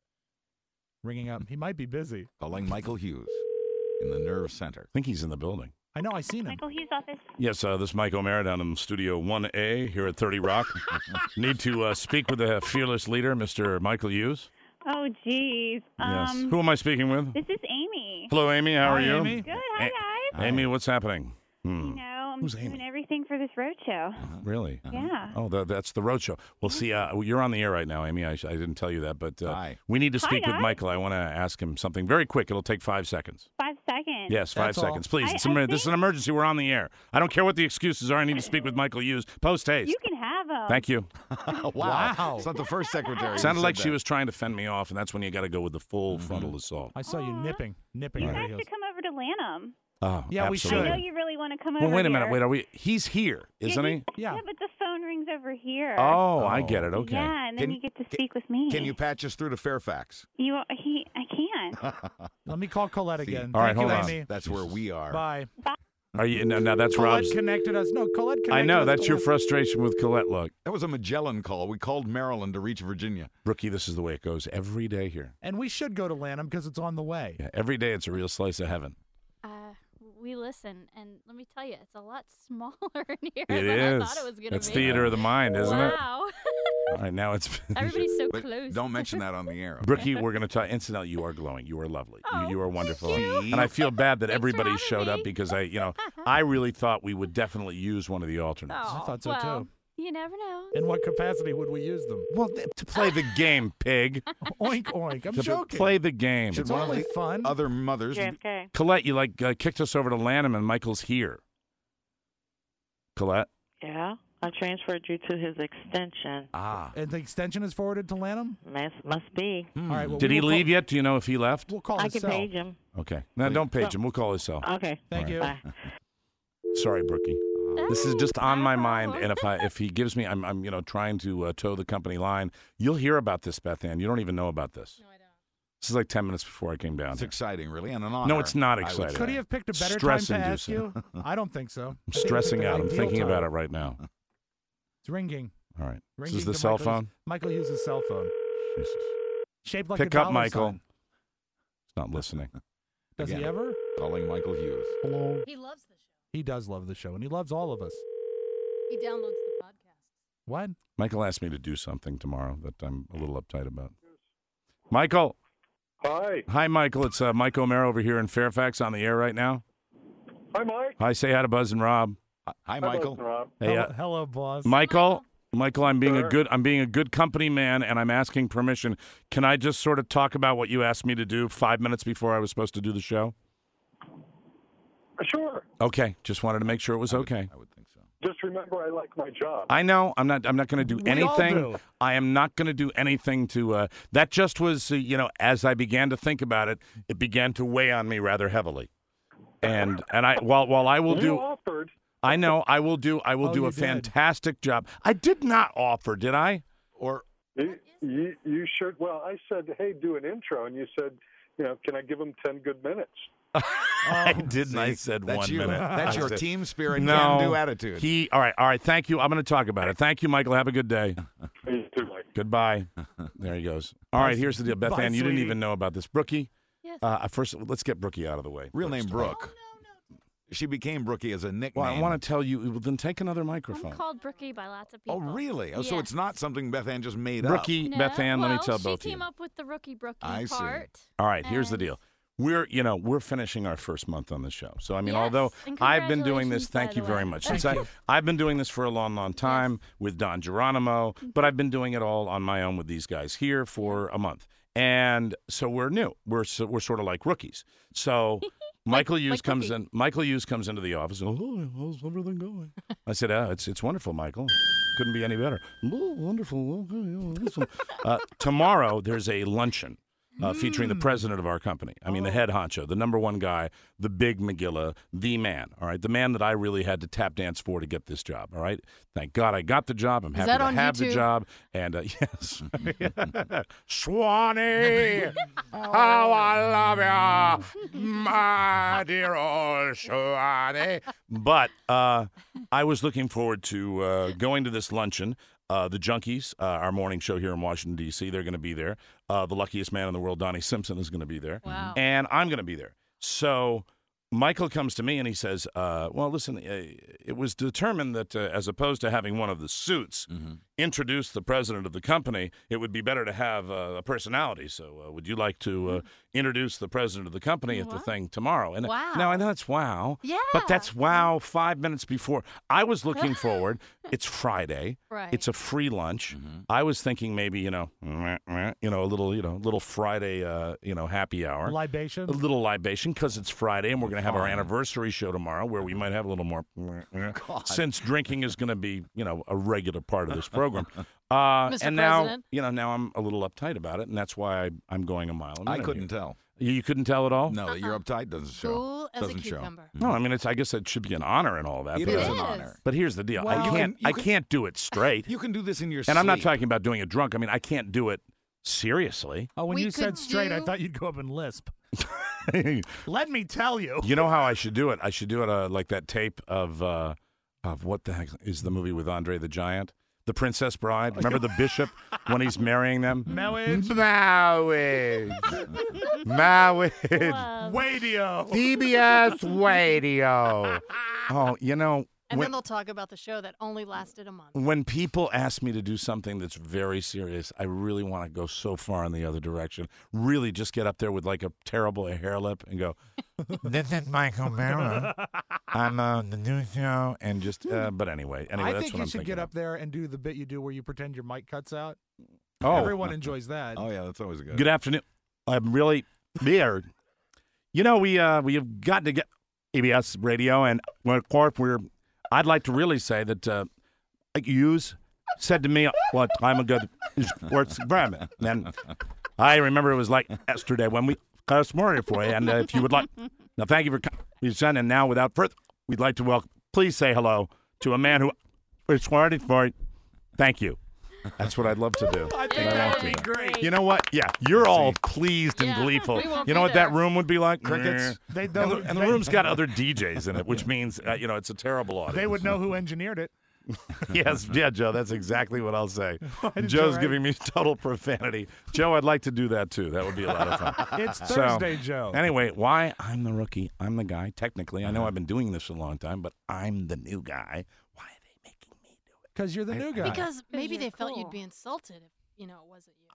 Speaker 6: Ringing up. He might be busy.
Speaker 8: Calling Michael Hughes in the nerve center.
Speaker 5: I think he's in the building.
Speaker 6: I know, I seen him.
Speaker 14: Michael Hughes' office.
Speaker 5: Yes, uh, this is Mike O'Mara down in Studio one A here at thirty Rock. Need to uh, speak with the fearless leader, Mister Michael Hughes.
Speaker 14: Oh, geez.
Speaker 5: Yes.
Speaker 14: Um,
Speaker 5: Who am I speaking with?
Speaker 14: This is Amy.
Speaker 5: Hello, Amy. How are
Speaker 6: Hi,
Speaker 5: you?
Speaker 6: Amy.
Speaker 14: Good. Hi,
Speaker 5: A-
Speaker 14: guys.
Speaker 5: Amy, what's happening?
Speaker 14: You
Speaker 5: Hmm.
Speaker 14: know, I'm
Speaker 5: Who's
Speaker 14: doing
Speaker 5: Amy?
Speaker 14: everything for this road show.
Speaker 5: Really?
Speaker 14: Yeah.
Speaker 5: Oh, the, that's the road show. Well, see, uh, you're on the air right now, Amy. I, sh- I didn't tell you that, but uh,
Speaker 8: Hi.
Speaker 5: we need to
Speaker 14: Hi,
Speaker 5: speak with
Speaker 14: guys.
Speaker 5: Michael. I want to ask him something very quick. It'll take five seconds.
Speaker 14: Five seconds.
Speaker 5: Yes, five
Speaker 6: That's all.
Speaker 5: seconds, please.
Speaker 14: I-
Speaker 5: It's
Speaker 14: I
Speaker 5: a, mer- this is
Speaker 14: think-
Speaker 5: an emergency. We're on the air. I don't care what the excuses are. I need to speak with Michael Hughes. Post haste.
Speaker 14: You can have them.
Speaker 5: Thank you.
Speaker 8: wow.
Speaker 6: Wow.
Speaker 8: It's not the first secretary. who
Speaker 5: Sounded
Speaker 8: said
Speaker 5: like she
Speaker 8: that.
Speaker 5: was trying to fend me off, and that's when you got to go with the full frontal assault.
Speaker 6: I saw you
Speaker 14: Aw.
Speaker 6: nipping, nipping
Speaker 14: You
Speaker 6: her
Speaker 14: guys
Speaker 6: heels.
Speaker 14: should come over to Lanham.
Speaker 5: Oh,
Speaker 6: Yeah, we
Speaker 5: absolutely.
Speaker 6: should.
Speaker 14: I know you really want to come
Speaker 5: Well,
Speaker 14: over
Speaker 5: wait a
Speaker 14: here.
Speaker 5: minute. Wait, are we? He's here, isn't he?
Speaker 6: Yeah.
Speaker 14: Yeah, but the phone rings over here.
Speaker 5: Oh, I
Speaker 8: Oh.
Speaker 5: get it. Okay.
Speaker 14: Yeah, and then
Speaker 8: Can-
Speaker 14: you get to speak with me.
Speaker 8: Can you patch us through to Fairfax?
Speaker 14: You, he, I can.
Speaker 6: Let me call Colette
Speaker 8: See,
Speaker 6: again.
Speaker 5: All right,
Speaker 6: Thank you,
Speaker 5: hold on.
Speaker 6: Amy.
Speaker 8: That's where we are.
Speaker 6: Bye.
Speaker 5: Are you? No, no that's
Speaker 6: Colette
Speaker 5: Rob's.
Speaker 6: connected us. No, Colette connected
Speaker 5: I know
Speaker 6: us
Speaker 5: that's
Speaker 6: to
Speaker 5: your
Speaker 6: us.
Speaker 5: frustration with Colette. Look,
Speaker 8: That was a Magellan call. We called Maryland to reach Virginia.
Speaker 5: Brookie, this is the way it goes every day here.
Speaker 6: And we should go to Lanham because it's on the way.
Speaker 5: Yeah, every day it's a real slice of heaven.
Speaker 15: Uh, we listen, and let me tell you, it's a lot smaller in here
Speaker 5: It
Speaker 15: than
Speaker 5: is.
Speaker 15: I thought it was going to
Speaker 5: It's
Speaker 15: be.
Speaker 5: theater of the mind, isn't it?
Speaker 15: Wow.
Speaker 5: All right, now it's.
Speaker 15: Everybody's so
Speaker 8: But
Speaker 15: close.
Speaker 8: don't mention that on the air. okay?
Speaker 5: Brookie, we're going to talk. Incidentally, you are glowing. You are lovely.
Speaker 15: Oh,
Speaker 5: you, you are wonderful.
Speaker 15: thank you.
Speaker 5: And I feel bad that
Speaker 15: Thanks for
Speaker 5: everybody
Speaker 15: having
Speaker 5: showed up
Speaker 15: me.
Speaker 5: because I, you know, I really thought we would definitely use one of the alternates.
Speaker 15: Oh,
Speaker 6: I thought so,
Speaker 15: well,
Speaker 6: too.
Speaker 15: You never know.
Speaker 6: In what capacity would we use them?
Speaker 5: Well, th- to play the game, pig.
Speaker 6: Oink, oink. I'm
Speaker 5: to
Speaker 6: joking.
Speaker 5: play the game.
Speaker 8: Should
Speaker 6: It's
Speaker 8: one of
Speaker 6: only
Speaker 8: the
Speaker 6: fun.
Speaker 8: other mothers.
Speaker 14: J F K.
Speaker 5: Colette, you like uh, kicked us over to Lanham, and Michael's here. Colette.
Speaker 16: Yeah, I transferred you to his extension.
Speaker 5: Ah.
Speaker 6: And the extension is forwarded to Lanham?
Speaker 16: Must, must be.
Speaker 6: All right. Well,
Speaker 5: Did
Speaker 6: we
Speaker 5: he
Speaker 6: will
Speaker 5: leave
Speaker 6: call,
Speaker 5: yet? Do you know if he left?
Speaker 6: We'll call
Speaker 16: I
Speaker 6: his
Speaker 16: can
Speaker 6: cell.
Speaker 16: page him.
Speaker 5: Okay. No, don't page him. We'll call his cell.
Speaker 16: Okay.
Speaker 6: Thank
Speaker 5: All
Speaker 6: you.
Speaker 16: Bye.
Speaker 5: Sorry, Brookie. This is
Speaker 15: Hey,
Speaker 5: just on my
Speaker 15: no
Speaker 5: mind,
Speaker 15: problem.
Speaker 5: and if I if he gives me, I'm I'm you know trying to uh, toe the company line. You'll hear about this, Beth Ann. You don't even know about this.
Speaker 15: No, I don't.
Speaker 5: This is like ten minutes before I came down.
Speaker 8: It's
Speaker 5: here.
Speaker 8: exciting, really, and an honor.
Speaker 5: No, it's not
Speaker 8: I would
Speaker 5: exciting.
Speaker 8: say.
Speaker 6: Could he have picked a better
Speaker 5: Stress
Speaker 6: time to ask
Speaker 5: inducing.
Speaker 6: you? I don't think so.
Speaker 5: I'm stressing out. I'm thinking about it right now.
Speaker 6: It's ringing.
Speaker 5: All right.
Speaker 6: Ringing
Speaker 5: This is the
Speaker 6: to
Speaker 5: cell
Speaker 6: Michael's-
Speaker 5: phone.
Speaker 6: Michael uses cell phone.
Speaker 5: Jesus.
Speaker 6: Shaped like
Speaker 5: Pick
Speaker 6: a
Speaker 5: up,
Speaker 6: dollar
Speaker 5: Michael.
Speaker 6: sign.
Speaker 5: It's not listening.
Speaker 6: Does he
Speaker 8: Again.
Speaker 6: ever?
Speaker 8: Calling Michael Hughes.
Speaker 5: Hello.
Speaker 7: He loves the show.
Speaker 6: He does love the show, and he loves all of us.
Speaker 7: He downloads the podcast.
Speaker 6: What?
Speaker 5: Michael asked me to do something tomorrow that I'm a little uptight about. Michael.
Speaker 13: Hi.
Speaker 5: Hi, Michael. It's uh, Mike O'Mara over here in Fairfax on the air right now.
Speaker 13: Hi, Mike.
Speaker 5: Hi, say hi to Buzz and Rob.
Speaker 8: Hi,
Speaker 13: Hi,
Speaker 8: Michael.
Speaker 13: Buzz and Rob.
Speaker 5: Hey,
Speaker 6: hello,
Speaker 5: uh,
Speaker 6: hello, boss.
Speaker 5: Michael. Michael, I'm being
Speaker 17: Sure.
Speaker 5: a good I'm being a good company man, and I'm asking permission. Can I just sort of talk about what you asked me to do five minutes before I was supposed to do the show?
Speaker 17: Sure.
Speaker 5: Okay, just wanted to make sure it was okay.
Speaker 8: I would think so.
Speaker 17: Just remember, I like my job.
Speaker 5: I know. I'm not. I'm not going to do
Speaker 17: We all
Speaker 5: anything.
Speaker 17: do.
Speaker 5: I am not going to do anything to. Uh, that just was, uh, you know, as I began to think about it, it began to weigh on me rather heavily. And and I while while I will
Speaker 17: You
Speaker 5: do.
Speaker 17: offered.
Speaker 5: I know. I will do. I will
Speaker 17: Oh,
Speaker 5: do
Speaker 17: you
Speaker 5: a
Speaker 17: did.
Speaker 5: fantastic job. I did not offer, did I? Or
Speaker 17: You, you, you should. Well, I said, hey, do an intro, and you said, you know, can I give them ten good minutes?
Speaker 5: I didn't. I
Speaker 8: See,
Speaker 5: said
Speaker 8: that's
Speaker 5: one
Speaker 8: you.
Speaker 5: minute.
Speaker 8: That's
Speaker 5: I
Speaker 8: your
Speaker 5: said-
Speaker 8: team spirit,
Speaker 5: no,
Speaker 8: can-do attitude.
Speaker 5: He. All right. All right. Thank you. I'm going to talk about it. Thank you, Michael. Have a good day.
Speaker 17: You too, Mike.
Speaker 5: Goodbye. There he goes. All right. Here's the deal, Beth
Speaker 8: Bye,
Speaker 5: Ann. You didn't
Speaker 8: sweetie.
Speaker 5: even know about this, Brookie.
Speaker 15: Yes.
Speaker 5: Uh, first, let's get Brookie out of the way.
Speaker 8: Real
Speaker 5: first.
Speaker 8: name Brooke. She became Brookie as a nickname.
Speaker 5: Well, I want to tell you. Well, then take another microphone.
Speaker 15: I'm called Brookie by lots of
Speaker 8: Oh,
Speaker 15: people.
Speaker 8: really? Oh, so
Speaker 15: Yes.
Speaker 8: it's not something Beth Ann just made
Speaker 5: Brookie,
Speaker 8: up.
Speaker 5: Beth Ann. Let me
Speaker 15: Well,
Speaker 5: tell
Speaker 15: she
Speaker 5: both of you.
Speaker 15: came up with the rookie Brookie
Speaker 8: I see.
Speaker 15: part.
Speaker 5: All right, here's the
Speaker 15: and-
Speaker 5: deal. We're, you know, we're finishing our first month on the show. So, I mean,
Speaker 15: Yes,
Speaker 5: although
Speaker 15: and
Speaker 5: I've been doing this,
Speaker 15: congratulations, by
Speaker 5: thank
Speaker 15: the
Speaker 5: you very
Speaker 15: way.
Speaker 5: much.
Speaker 15: Thank
Speaker 5: Since I,
Speaker 15: you.
Speaker 5: I've been doing this for a long, long time with Don Geronimo, but I've been doing it all on my own with these guys here for a month. And so we're new. We're so, we're sort of like rookies. So Michael Hughes
Speaker 7: like
Speaker 5: comes
Speaker 7: Cookie.
Speaker 5: in. Michael Hughes comes into the office. And, oh, how's everything going? I said, oh, it's it's wonderful, Michael. Couldn't be any better. Oh, wonderful. Okay, yeah, awesome. uh, tomorrow there's a luncheon. Uh, featuring the president of our company. I mean, the head honcho, the number one guy, the big McGilla, the man, all right? The man that I really had to tap dance for to get this job, all right? Thank God I got the job. I'm
Speaker 7: Is
Speaker 5: happy
Speaker 7: that
Speaker 5: to
Speaker 7: on
Speaker 5: have the
Speaker 7: YouTube?
Speaker 5: job. And, uh, yes. Swanee, how I love you, my dear old Swanee. But uh, I was looking forward to uh, going to this luncheon. Uh, the Junkies, uh, our morning show here in Washington, D C, they're going to be there. Uh, the luckiest man in the world, Donnie Simpson, is going to be there.
Speaker 7: Wow.
Speaker 5: And I'm going to be there. So Michael comes to me and he says, uh, well, listen, uh, it was determined that uh, as opposed to having one of the suits
Speaker 8: Mm-hmm.
Speaker 5: introduce the president of the company, it would be better to have uh, a personality. So uh, would you like to uh, introduce the president of the company at the
Speaker 7: What?
Speaker 5: thing tomorrow? And
Speaker 7: Wow.
Speaker 5: now I know it's wow.
Speaker 7: Yeah.
Speaker 5: But that's wow five minutes before. I was looking forward. It's Friday.
Speaker 7: Right.
Speaker 5: It's a free lunch.
Speaker 8: Mm-hmm.
Speaker 5: I was thinking maybe, you know, you know, a little, you know, little Friday, uh, you know, happy hour.
Speaker 6: Libation.
Speaker 5: A little libation because it's Friday and we're going to have our
Speaker 8: Fine.
Speaker 5: anniversary show tomorrow where we might have a little more since drinking is going to be, you know, a regular part of this program. Uh,
Speaker 7: Mister
Speaker 5: and now,
Speaker 7: President.
Speaker 5: you know, now I'm a little uptight about it and that's why I, I'm going a mile a
Speaker 8: I
Speaker 5: minute
Speaker 8: couldn't
Speaker 5: here.
Speaker 8: tell.
Speaker 5: You, you couldn't tell at all?
Speaker 8: No, that you're uptight doesn't show.
Speaker 7: Cool as a
Speaker 8: doesn't show.
Speaker 7: cucumber.
Speaker 5: No, I mean, it's. I guess it should be an honor and all that.
Speaker 8: It
Speaker 5: but
Speaker 8: is
Speaker 5: I-
Speaker 8: an
Speaker 7: is.
Speaker 8: honor.
Speaker 5: But here's the deal.
Speaker 8: Well,
Speaker 5: I
Speaker 8: you
Speaker 5: can't.
Speaker 8: can- you
Speaker 5: I
Speaker 8: can-
Speaker 5: can't do it straight.
Speaker 8: You can do this in your
Speaker 5: and I'm not
Speaker 8: sleep.
Speaker 5: talking about doing it drunk. I mean, I can't do it seriously.
Speaker 6: Oh, when
Speaker 7: We
Speaker 6: you said
Speaker 7: could
Speaker 6: straight, I
Speaker 7: do-
Speaker 6: thought you'd go up and lisp. Let me tell you.
Speaker 5: You know how I should do it? I should do it uh, like that tape of uh, of what the heck is the movie with Andre the Giant? The Princess Bride. Remember the bishop when he's marrying them?
Speaker 6: Marriage.
Speaker 5: Marriage. Marriage.
Speaker 15: Love.
Speaker 6: Radio.
Speaker 5: C B S Radio. Oh, you know,
Speaker 7: And
Speaker 5: when,
Speaker 7: then they'll talk about the show that only lasted a month.
Speaker 5: when people ask me to do something that's very serious, I really want to go so far in the other direction. Really just get up there with like a terrible hair lip and go, this is Michael Mara. I'm on the new show. And just, uh, but anyway, anyway,
Speaker 6: I
Speaker 5: that's
Speaker 6: think
Speaker 5: what
Speaker 6: you
Speaker 5: I'm
Speaker 6: should
Speaker 5: thinking
Speaker 6: get
Speaker 5: of.
Speaker 6: up there and do the bit you do where you pretend your mic cuts out.
Speaker 5: Oh,
Speaker 6: Everyone enjoys that.
Speaker 8: Oh, yeah, that's always a good.
Speaker 5: good afternoon. I'm really weird. You know, we uh, we have got to get C B S Radio, and well, of course, we're. I'd like to really say that uh, Hughes said to me one time ago, "Sports environment." And I remember it was like yesterday when we cursed morning for you. And uh, if you would like, now thank you for coming, son. And now, without further, we'd like to welcome. Please say hello to a man who was sworn for it. Thank you. That's what I'd love to do.
Speaker 6: I think
Speaker 5: But I
Speaker 6: that
Speaker 5: won't
Speaker 6: would be
Speaker 5: do
Speaker 6: great.
Speaker 5: You know what? Yeah, you're all pleased and
Speaker 15: Yeah,
Speaker 5: gleeful.
Speaker 15: we won't
Speaker 5: You know
Speaker 15: be
Speaker 5: what that
Speaker 15: there.
Speaker 5: room would be like?
Speaker 8: Crickets.
Speaker 6: They
Speaker 5: And
Speaker 6: don't.
Speaker 5: the, and the
Speaker 6: they,
Speaker 5: room's got other D Js in it, which means uh, you know it's a terrible audience.
Speaker 6: They would know who engineered it.
Speaker 5: Yes, yeah, Joe. That's exactly what I'll say.
Speaker 6: did
Speaker 5: Joe's
Speaker 6: you, right?
Speaker 5: giving me total profanity. Joe, I'd like to do that too. That would be a lot of fun.
Speaker 6: It's
Speaker 5: So,
Speaker 6: Thursday, Joe.
Speaker 5: Anyway, why I'm the rookie? I'm the guy. Technically, I know I've been doing this a long time, but I'm the new guy. Why are they making me do it?
Speaker 6: Because you're the new guy.
Speaker 7: Because maybe
Speaker 15: you're
Speaker 7: they felt
Speaker 15: cool.
Speaker 7: you'd be insulted if, you know, it wasn't you.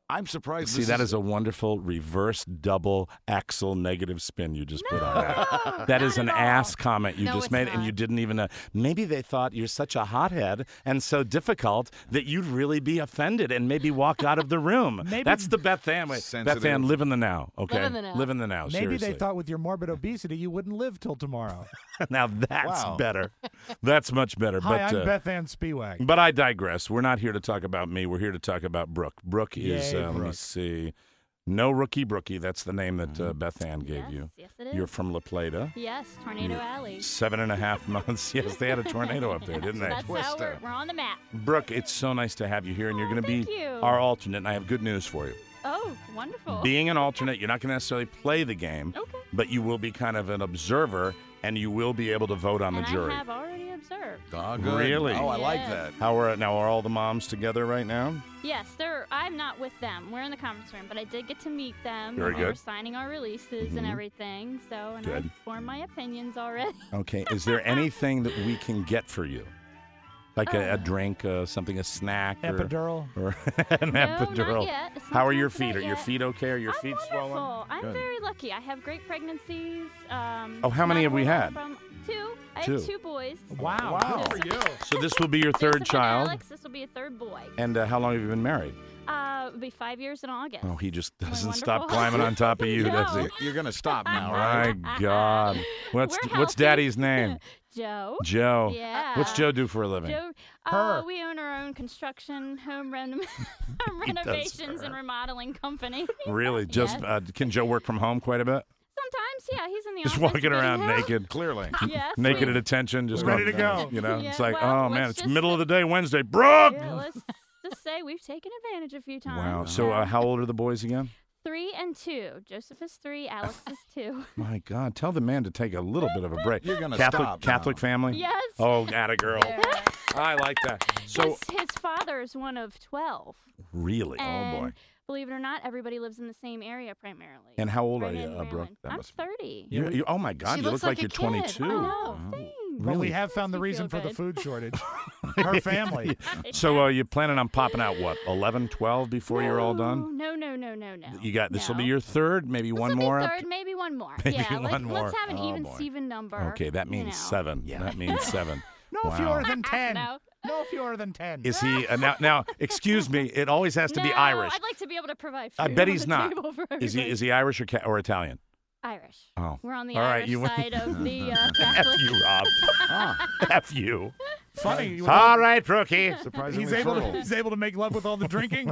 Speaker 8: I'm surprised.
Speaker 5: See,
Speaker 8: this
Speaker 5: that
Speaker 8: is
Speaker 5: is a wonderful reverse double axle negative spin you just put on that. That is an ass comment you
Speaker 7: No,
Speaker 5: just
Speaker 7: it's
Speaker 5: made,
Speaker 7: not.
Speaker 5: and you didn't even know. Maybe they thought you're such a hothead and so difficult that you'd really be offended and maybe walk out of the room.
Speaker 6: Maybe-
Speaker 5: That's the Beth Ann way.
Speaker 8: Sensitive.
Speaker 5: Beth Ann, live in the now, okay?
Speaker 7: Live in the now.
Speaker 5: Live in the now,
Speaker 6: Maybe
Speaker 5: seriously.
Speaker 6: they thought with your morbid obesity you wouldn't live till tomorrow.
Speaker 5: Now that's
Speaker 8: Wow.
Speaker 5: better. That's much better.
Speaker 6: Hi,
Speaker 5: but,
Speaker 6: I'm
Speaker 5: uh,
Speaker 6: Beth Ann Spiewak.
Speaker 5: But I digress. We're not here to talk about me. We're here to talk about Brooke. Brooke is,
Speaker 6: Yay,
Speaker 5: uh, let me
Speaker 6: Brooke.
Speaker 5: see, No Rookie Brookie. That's the name that uh, Beth Ann gave
Speaker 15: Yes,
Speaker 5: you.
Speaker 15: yes it is.
Speaker 5: You're from La Plata.
Speaker 15: Yes, Tornado
Speaker 5: You're
Speaker 15: Alley.
Speaker 5: Seven and a half months. Yes, they had a tornado up there, didn't they?
Speaker 15: That's how we're, we're on the map.
Speaker 5: Brooke, it's so nice to have you here, and you're going to be
Speaker 15: thank you.
Speaker 5: our alternate, and I have good news for you.
Speaker 15: Oh, wonderful.
Speaker 5: Being an alternate, you're not going to necessarily play the game,
Speaker 15: Okay.
Speaker 5: but you will be kind of an observer, and you will be able to vote on
Speaker 15: and
Speaker 5: the jury.
Speaker 15: I have already observed.
Speaker 8: Oh, good.
Speaker 5: Really?
Speaker 8: Oh, I like
Speaker 15: Yes.
Speaker 8: that.
Speaker 5: How are now? Are all the moms together right now?
Speaker 15: Yes, they're. I'm not with them. We're in the conference room, but I did get to meet them.
Speaker 5: Very
Speaker 15: and We're
Speaker 5: good.
Speaker 15: signing our releases and
Speaker 5: Mhm.
Speaker 15: everything. So, and
Speaker 5: Good.
Speaker 15: I formed my opinions already.
Speaker 5: Okay. Is there anything that we can get for you? Like a, a
Speaker 15: Uh,
Speaker 5: drink, uh, something, a snack, or-
Speaker 6: Epidural?
Speaker 5: or, an
Speaker 15: No,
Speaker 5: epidural?
Speaker 15: not yet. It's
Speaker 5: How
Speaker 15: not
Speaker 5: are your
Speaker 15: time for that
Speaker 5: feet? Are your
Speaker 15: yet.
Speaker 5: feet okay? Are your
Speaker 15: I'm
Speaker 5: feet
Speaker 15: wonderful.
Speaker 5: swollen?
Speaker 15: I'm
Speaker 5: Good.
Speaker 15: very lucky. I have great pregnancies. Um,
Speaker 5: Oh, how many
Speaker 15: not
Speaker 5: have we
Speaker 15: a whole lot
Speaker 5: had?
Speaker 15: From two. I
Speaker 5: Two.
Speaker 15: have two boys.
Speaker 6: Wow.
Speaker 5: Wow.
Speaker 6: Good for you.
Speaker 5: So this will be your third
Speaker 15: Joseph and
Speaker 5: child.
Speaker 15: Alex, this will be a third boy.
Speaker 5: And uh, how long have you been married?
Speaker 15: Uh, it'll be five years in August.
Speaker 5: Oh, he just
Speaker 15: Isn't that
Speaker 5: doesn't stop
Speaker 15: wonderful?
Speaker 5: climbing on top of you, does he?
Speaker 15: No.
Speaker 8: You're going to stop now,
Speaker 5: My
Speaker 8: right?
Speaker 5: God. What's
Speaker 15: We're
Speaker 5: what's
Speaker 15: healthy.
Speaker 5: Daddy's name?
Speaker 15: Joe.
Speaker 5: Joe.
Speaker 15: Yeah.
Speaker 5: What's Joe do for a living?
Speaker 15: Joe,
Speaker 6: Her.
Speaker 15: uh, we own our own construction, home reno- home
Speaker 5: He does
Speaker 15: renovations, and
Speaker 5: her.
Speaker 15: remodeling company.
Speaker 5: Really? Just
Speaker 15: Yes.
Speaker 5: uh, can Joe work from home quite a bit?
Speaker 15: Sometimes, yeah, he's in the
Speaker 5: Just
Speaker 15: office.
Speaker 5: walking
Speaker 15: getting
Speaker 5: around
Speaker 15: help.
Speaker 5: naked,
Speaker 8: Clearly.
Speaker 15: Yes.
Speaker 5: naked at attention, just
Speaker 6: Ready
Speaker 5: going,
Speaker 6: to go.
Speaker 5: You know,
Speaker 15: Yeah,
Speaker 5: it's like,
Speaker 15: well,
Speaker 5: oh man,
Speaker 15: let's
Speaker 5: it's
Speaker 15: just
Speaker 5: middle of
Speaker 15: say-
Speaker 5: the day, Wednesday, Brooke.
Speaker 15: Yeah, let's just say we've taken advantage a few times.
Speaker 5: Wow. So uh, how old are the boys again?
Speaker 15: Three and two. Joseph is three. Alex is two.
Speaker 5: My God, tell the man to take a little bit of a break.
Speaker 8: You're gonna
Speaker 5: Catholic
Speaker 8: stop
Speaker 5: Catholic
Speaker 8: now.
Speaker 5: family.
Speaker 15: Yes.
Speaker 5: Oh, atta girl. I like that. So
Speaker 15: his, his father is one of twelve.
Speaker 5: really,
Speaker 15: And
Speaker 5: oh boy.
Speaker 15: believe it or not, everybody lives in the same area primarily.
Speaker 5: And how old
Speaker 15: Right
Speaker 5: are you,
Speaker 15: in
Speaker 5: uh, Brooke?
Speaker 15: Maryland.
Speaker 5: That
Speaker 15: I'm
Speaker 5: must-
Speaker 15: thirty.
Speaker 5: You, you, oh my God,
Speaker 7: She
Speaker 5: you
Speaker 7: looks
Speaker 5: look like,
Speaker 7: like a
Speaker 5: you're
Speaker 7: kid.
Speaker 5: twenty-two.
Speaker 15: I know.
Speaker 5: Wow.
Speaker 15: Thanks.
Speaker 6: But we
Speaker 5: Really?
Speaker 6: have found the
Speaker 15: Makes me
Speaker 6: reason
Speaker 15: feel
Speaker 6: for the
Speaker 15: good.
Speaker 6: food shortage. Her family.
Speaker 5: So uh, you planning on popping out what, eleven, twelve before you're all done?
Speaker 15: No, no, no, no, no.
Speaker 5: You got this will
Speaker 15: no.
Speaker 5: be your third, maybe
Speaker 15: This
Speaker 5: one
Speaker 15: will
Speaker 5: more.
Speaker 15: Be
Speaker 5: up-
Speaker 15: third, maybe one more.
Speaker 5: Maybe
Speaker 15: yeah,
Speaker 5: one
Speaker 15: let,
Speaker 5: more.
Speaker 15: let's have an
Speaker 5: Oh,
Speaker 15: even
Speaker 5: boy.
Speaker 15: Steven number.
Speaker 5: Okay, that
Speaker 15: you
Speaker 5: means
Speaker 15: know.
Speaker 5: seven. That means seven.
Speaker 6: No
Speaker 5: Wow.
Speaker 6: fewer than ten.
Speaker 15: No.
Speaker 6: No fewer than ten.
Speaker 5: Is he uh, now? Now, excuse me. It always has to
Speaker 15: no,
Speaker 5: be Irish.
Speaker 15: I'd like to be able to provide food
Speaker 5: I bet
Speaker 15: on
Speaker 5: he's
Speaker 15: the
Speaker 5: not.
Speaker 15: table for
Speaker 5: Is he?
Speaker 15: everybody.
Speaker 5: Is he Irish or ca- or Italian?
Speaker 15: Irish.
Speaker 5: Oh,
Speaker 15: We're on the
Speaker 5: all right,
Speaker 15: Irish
Speaker 5: you win.
Speaker 15: side of the uh,
Speaker 5: F
Speaker 15: Catholic.
Speaker 5: you, Rob. F you.
Speaker 6: Funny.
Speaker 5: All right, rookie.
Speaker 8: Surprisingly
Speaker 6: He's able, to,
Speaker 8: fertile.
Speaker 6: he's able to make love with all the drinking.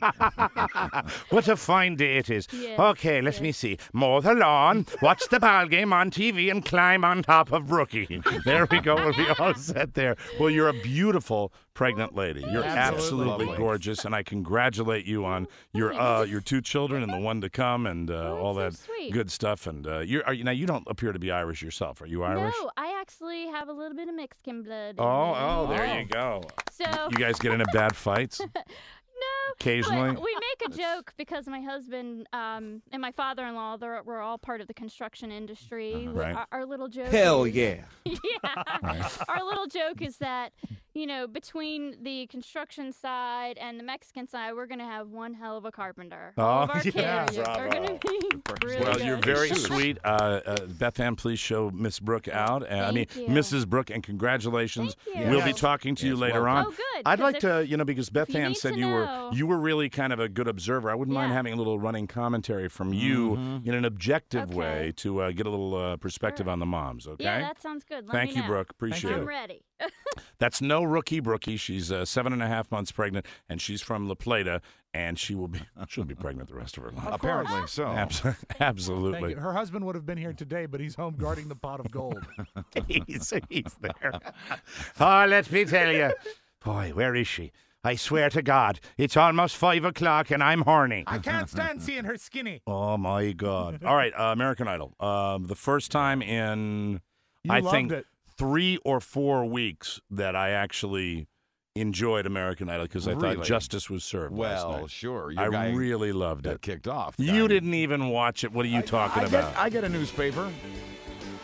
Speaker 5: What a fine day it is.
Speaker 15: Yes,
Speaker 5: Okay, let
Speaker 15: yes.
Speaker 5: me see. Mow the lawn, watch the ball game on T V, and climb on top of Brookie. There we go. We'll be all set there. Well, you're a beautiful pregnant lady. You're
Speaker 6: Absolutely
Speaker 5: absolutely
Speaker 8: lovely.
Speaker 5: gorgeous, and I congratulate you on your uh, your two children and the one to come, and uh,
Speaker 15: Oh,
Speaker 5: all that
Speaker 15: that's so sweet.
Speaker 5: good stuff. And uh, you're are you, now you don't appear to be Irish yourself. Are you Irish?
Speaker 15: No, I actually have a little bit of Mexican blood. in
Speaker 5: Oh,
Speaker 15: me.
Speaker 5: oh, there you go.
Speaker 15: So
Speaker 5: You guys get into bad fights
Speaker 15: no,
Speaker 5: occasionally.
Speaker 15: but we make a joke because my husband um, and my father-in-law, they're, we're all part of the construction industry. We-
Speaker 5: Right.
Speaker 15: Our, our little joke.
Speaker 3: Hell
Speaker 15: is-
Speaker 3: yeah.
Speaker 15: yeah. Our little joke is that, you know, between the construction side and the Mexican side, we're going to have one hell of a carpenter. All of
Speaker 5: Oh,
Speaker 15: our
Speaker 5: yeah,
Speaker 15: kids are
Speaker 5: bravo.
Speaker 15: going to be really
Speaker 5: Well,
Speaker 15: good.
Speaker 5: you're very sweet. Uh, uh, Beth Ann, please show Miss Brooke out. Uh, I mean,
Speaker 15: Thank you.
Speaker 5: Missus Brooke, and congratulations.
Speaker 15: Thank you.
Speaker 5: We'll be
Speaker 8: Yes.
Speaker 5: talking to you
Speaker 8: Yes,
Speaker 5: later
Speaker 8: welcome.
Speaker 5: on.
Speaker 15: Oh, good,
Speaker 5: I'd
Speaker 15: 'cause
Speaker 5: like
Speaker 15: if-
Speaker 5: to, you know, because Beth
Speaker 15: you
Speaker 5: Ann
Speaker 15: need
Speaker 5: said
Speaker 15: to
Speaker 5: you were
Speaker 15: know-
Speaker 5: you were really kind of a good observer. I wouldn't mind
Speaker 15: Yeah.
Speaker 5: having a little running commentary from you in an objective
Speaker 15: Okay.
Speaker 5: way to uh, get a little uh, perspective
Speaker 15: Sure.
Speaker 5: on the moms. Okay.
Speaker 15: Yeah, that sounds good. Let
Speaker 5: Thank
Speaker 15: me
Speaker 5: you,
Speaker 15: know.
Speaker 5: Brooke. Appreciate
Speaker 15: I'm
Speaker 5: it.
Speaker 15: ready.
Speaker 5: That's no rookie Brookie. She's uh, seven and a half months pregnant, and she's from La Plata, and she will be she'll be pregnant the rest of her life.
Speaker 8: Apparently so.
Speaker 5: Abs-
Speaker 6: Thank
Speaker 5: absolutely.
Speaker 6: you. Her husband would have been here today, but he's home guarding the pot of gold.
Speaker 5: he's, he's there. Oh, let me tell you. Boy, where is she? I swear to God, it's almost five o'clock and I'm horny.
Speaker 6: I can't stand seeing her skinny.
Speaker 5: Oh, my God. All right, uh, American Idol. Um, the first time in,
Speaker 6: You
Speaker 5: I
Speaker 6: loved
Speaker 5: think,
Speaker 6: it.
Speaker 5: three or four weeks that I actually enjoyed American Idol because I
Speaker 8: Really?
Speaker 5: thought justice was served last
Speaker 8: Well,
Speaker 5: night.
Speaker 8: sure. Your
Speaker 5: I
Speaker 8: guy
Speaker 5: really loved
Speaker 8: got
Speaker 5: it.
Speaker 8: kicked off.
Speaker 5: You
Speaker 8: Guy-
Speaker 5: didn't even watch it. What are you talking
Speaker 8: I
Speaker 5: about?
Speaker 8: Get, I get a newspaper.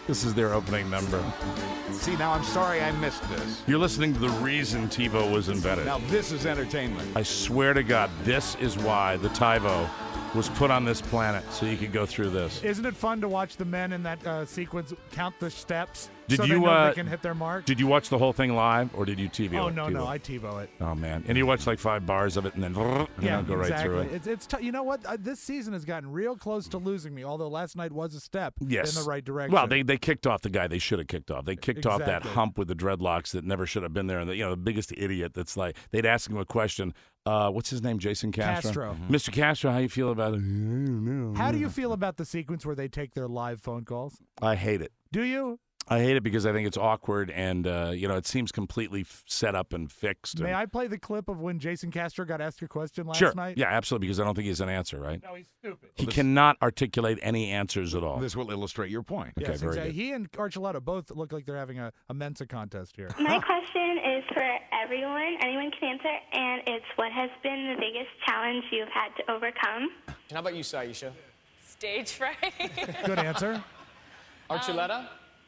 Speaker 5: This is their opening number.
Speaker 8: See, now I'm sorry I missed this.
Speaker 5: You're listening to the reason TiVo was invented.
Speaker 8: Now this is entertainment.
Speaker 5: I swear to God, this is why the TiVo was put on this planet, so you could go through this.
Speaker 6: Isn't it fun to watch the men in that uh, sequence count the steps
Speaker 5: Did
Speaker 6: so
Speaker 5: you,
Speaker 6: they know
Speaker 5: uh,
Speaker 6: they can hit their mark?
Speaker 5: Did you watch the whole thing live, or did you TiVo it?
Speaker 6: Oh, no,
Speaker 5: TiVo
Speaker 6: no,
Speaker 5: it?
Speaker 6: I TiVo it.
Speaker 5: Oh, man. And you watch like five bars of it, and then and
Speaker 6: Yeah,
Speaker 5: then go right
Speaker 6: exactly.
Speaker 5: through it.
Speaker 6: It's, it's t- you know what? Uh, this season has gotten real close to losing me, although last night was a step
Speaker 5: Yes.
Speaker 6: in the right direction.
Speaker 5: Well, they, they kicked off the guy they should have kicked off. They kicked off that
Speaker 6: Exactly.
Speaker 5: hump with the dreadlocks that never should have been there. And the, you know, the biggest idiot that's like, they'd ask him a question. Uh, what's his name? Jason Castro?
Speaker 6: Castro. Mhm.
Speaker 5: Mister Castro, how you feel about it? I don't know.
Speaker 6: How do you feel about the sequence where they take their live phone calls?
Speaker 5: I hate it.
Speaker 6: Do you?
Speaker 5: I hate it because I think it's awkward and, uh, you know, it seems completely f- set up and fixed.
Speaker 6: May
Speaker 5: and-
Speaker 6: I play the clip of when Jason Castro got asked a question last
Speaker 5: Sure.
Speaker 6: night?
Speaker 5: Yeah, absolutely, because I don't think he has an answer, right?
Speaker 6: No, he's stupid.
Speaker 5: He cannot articulate any answers at all.
Speaker 8: This will illustrate your point.
Speaker 5: Okay,
Speaker 6: Yes,
Speaker 5: very
Speaker 6: exactly.
Speaker 5: good.
Speaker 6: He and Archuleta both look like they're having a, a Mensa contest here.
Speaker 18: My question is for everyone. Anyone can answer, and it's what has been the biggest challenge you've had to overcome?
Speaker 3: How about you, Saisha?
Speaker 19: Stage fright.
Speaker 6: Good answer.
Speaker 3: Archuleta?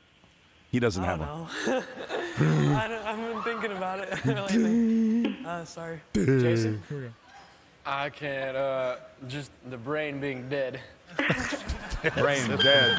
Speaker 5: He doesn't
Speaker 19: I
Speaker 5: have
Speaker 19: don't
Speaker 5: one.
Speaker 19: know. I, don't, I've been thinking about it lately. Uh, sorry.
Speaker 3: Jason? I can't, uh, just the brain being dead.
Speaker 8: Brain dead.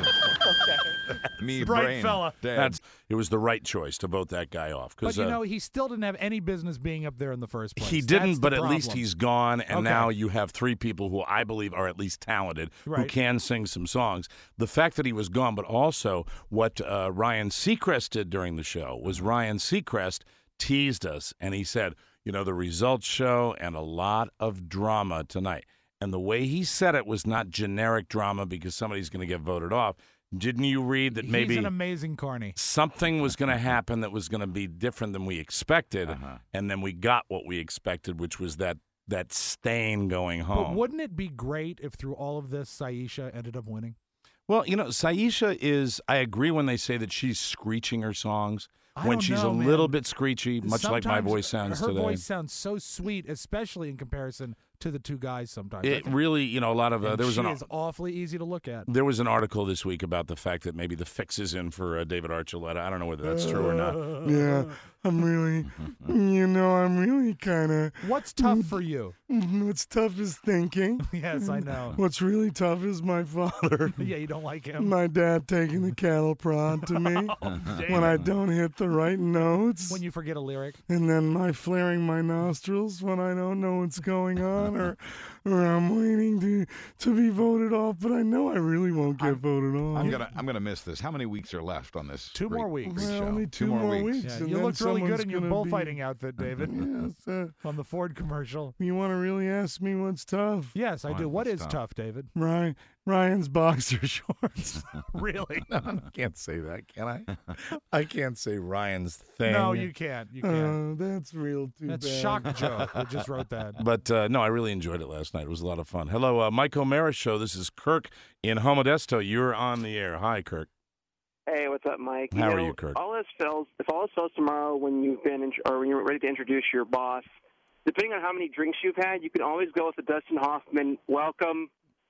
Speaker 3: Okay.
Speaker 8: Me
Speaker 6: Bright
Speaker 8: brain
Speaker 6: fella.
Speaker 8: dead.
Speaker 5: That's, it was the right choice to vote that guy off.
Speaker 6: But
Speaker 5: 'cause,
Speaker 6: you
Speaker 5: uh,
Speaker 6: know, he still didn't have any business being up there in the first place.
Speaker 5: He
Speaker 6: That's
Speaker 5: didn't,
Speaker 6: the
Speaker 5: but at least
Speaker 6: problem.
Speaker 5: he's gone, and
Speaker 6: Okay.
Speaker 5: now you have three people who I believe are at least talented, who
Speaker 6: Right.
Speaker 5: can sing some songs. The fact that he was gone, but also what uh, Ryan Seacrest did during the show was Ryan Seacrest teased us, and he said, you know, the results show and a lot of drama tonight. And the way he said it was not generic drama because somebody's going to get voted off. Didn't you read that maybe
Speaker 6: He's an amazing carny.
Speaker 5: something was going to happen that was going to be different than we expected,
Speaker 8: Uh-huh.
Speaker 5: and then we got what we expected, which was that that stain going
Speaker 6: But
Speaker 5: home.
Speaker 6: wouldn't it be great if through all of this, Saisha ended up winning?
Speaker 5: Well, you know, Saisha is, I agree when they say that she's screeching her songs.
Speaker 6: I
Speaker 5: When
Speaker 6: don't
Speaker 5: she's
Speaker 6: know,
Speaker 5: a
Speaker 6: man.
Speaker 5: little bit screechy, much like my
Speaker 6: Sometimes
Speaker 5: voice sounds
Speaker 6: her
Speaker 5: today.
Speaker 6: voice sounds so sweet, especially in comparison to the two guys sometimes.
Speaker 5: It really, you know, a lot of, uh,
Speaker 6: And
Speaker 5: there was
Speaker 6: she
Speaker 5: an
Speaker 6: is awfully easy to look at.
Speaker 5: There was an article this week about the fact that maybe the fix is in for uh, David Archuleta. I don't know whether that's true or not.
Speaker 20: Yeah, I'm really, you know, I'm really kind of.
Speaker 6: What's tough for you?
Speaker 20: What's tough is thinking.
Speaker 6: Yes, I know.
Speaker 20: What's really tough is my father.
Speaker 6: Yeah, you don't like him.
Speaker 20: My dad taking the cattle prod to me when I don't hit the right notes.
Speaker 6: When you forget a lyric.
Speaker 20: And then my flaring my nostrils when I don't know what's going on, or or I'm waiting to to be voted off, but I know I really won't get voted off.
Speaker 8: I'm gonna I'm gonna miss this. How many weeks are left on this?
Speaker 6: Two
Speaker 8: great-
Speaker 6: more weeks.
Speaker 8: great
Speaker 20: Well,
Speaker 8: show?
Speaker 20: only two
Speaker 8: more,
Speaker 20: more
Speaker 8: weeks.
Speaker 20: weeks.
Speaker 6: Yeah,
Speaker 20: and
Speaker 6: you
Speaker 20: then
Speaker 6: looked really good
Speaker 20: someone's
Speaker 6: in your
Speaker 20: gonna be-
Speaker 6: bullfighting outfit, David.
Speaker 20: Yes, uh,
Speaker 6: On the Ford commercial.
Speaker 20: you want to really ask me what's tough?
Speaker 6: Yes, I
Speaker 8: Why,
Speaker 6: do. What
Speaker 8: what's
Speaker 6: is
Speaker 8: tough?
Speaker 6: tough, David?
Speaker 20: Ryan, Ryan's boxer shorts.
Speaker 6: Really?
Speaker 5: No, I can't say that, can I? I can't say Ryan's thing.
Speaker 6: No, you can't. You can't.
Speaker 20: Oh, that's real too
Speaker 6: That's
Speaker 20: bad.
Speaker 6: shock joke. I just wrote that.
Speaker 5: But uh, no, I really enjoyed it last night. It was a lot of fun. Hello, uh, Mike O'Mara Show. This is Kirk in Homodesto. You're on the air. Hi, Kirk.
Speaker 21: Hey, what's up, Mike?
Speaker 5: How
Speaker 21: you
Speaker 5: are
Speaker 21: know,
Speaker 5: you, Kirk?
Speaker 21: All this fails. If all this fails tomorrow, when you've been, in, or when you're ready to introduce your boss, depending on how many drinks you've had, you can always go with the Dustin Hoffman. Welcome,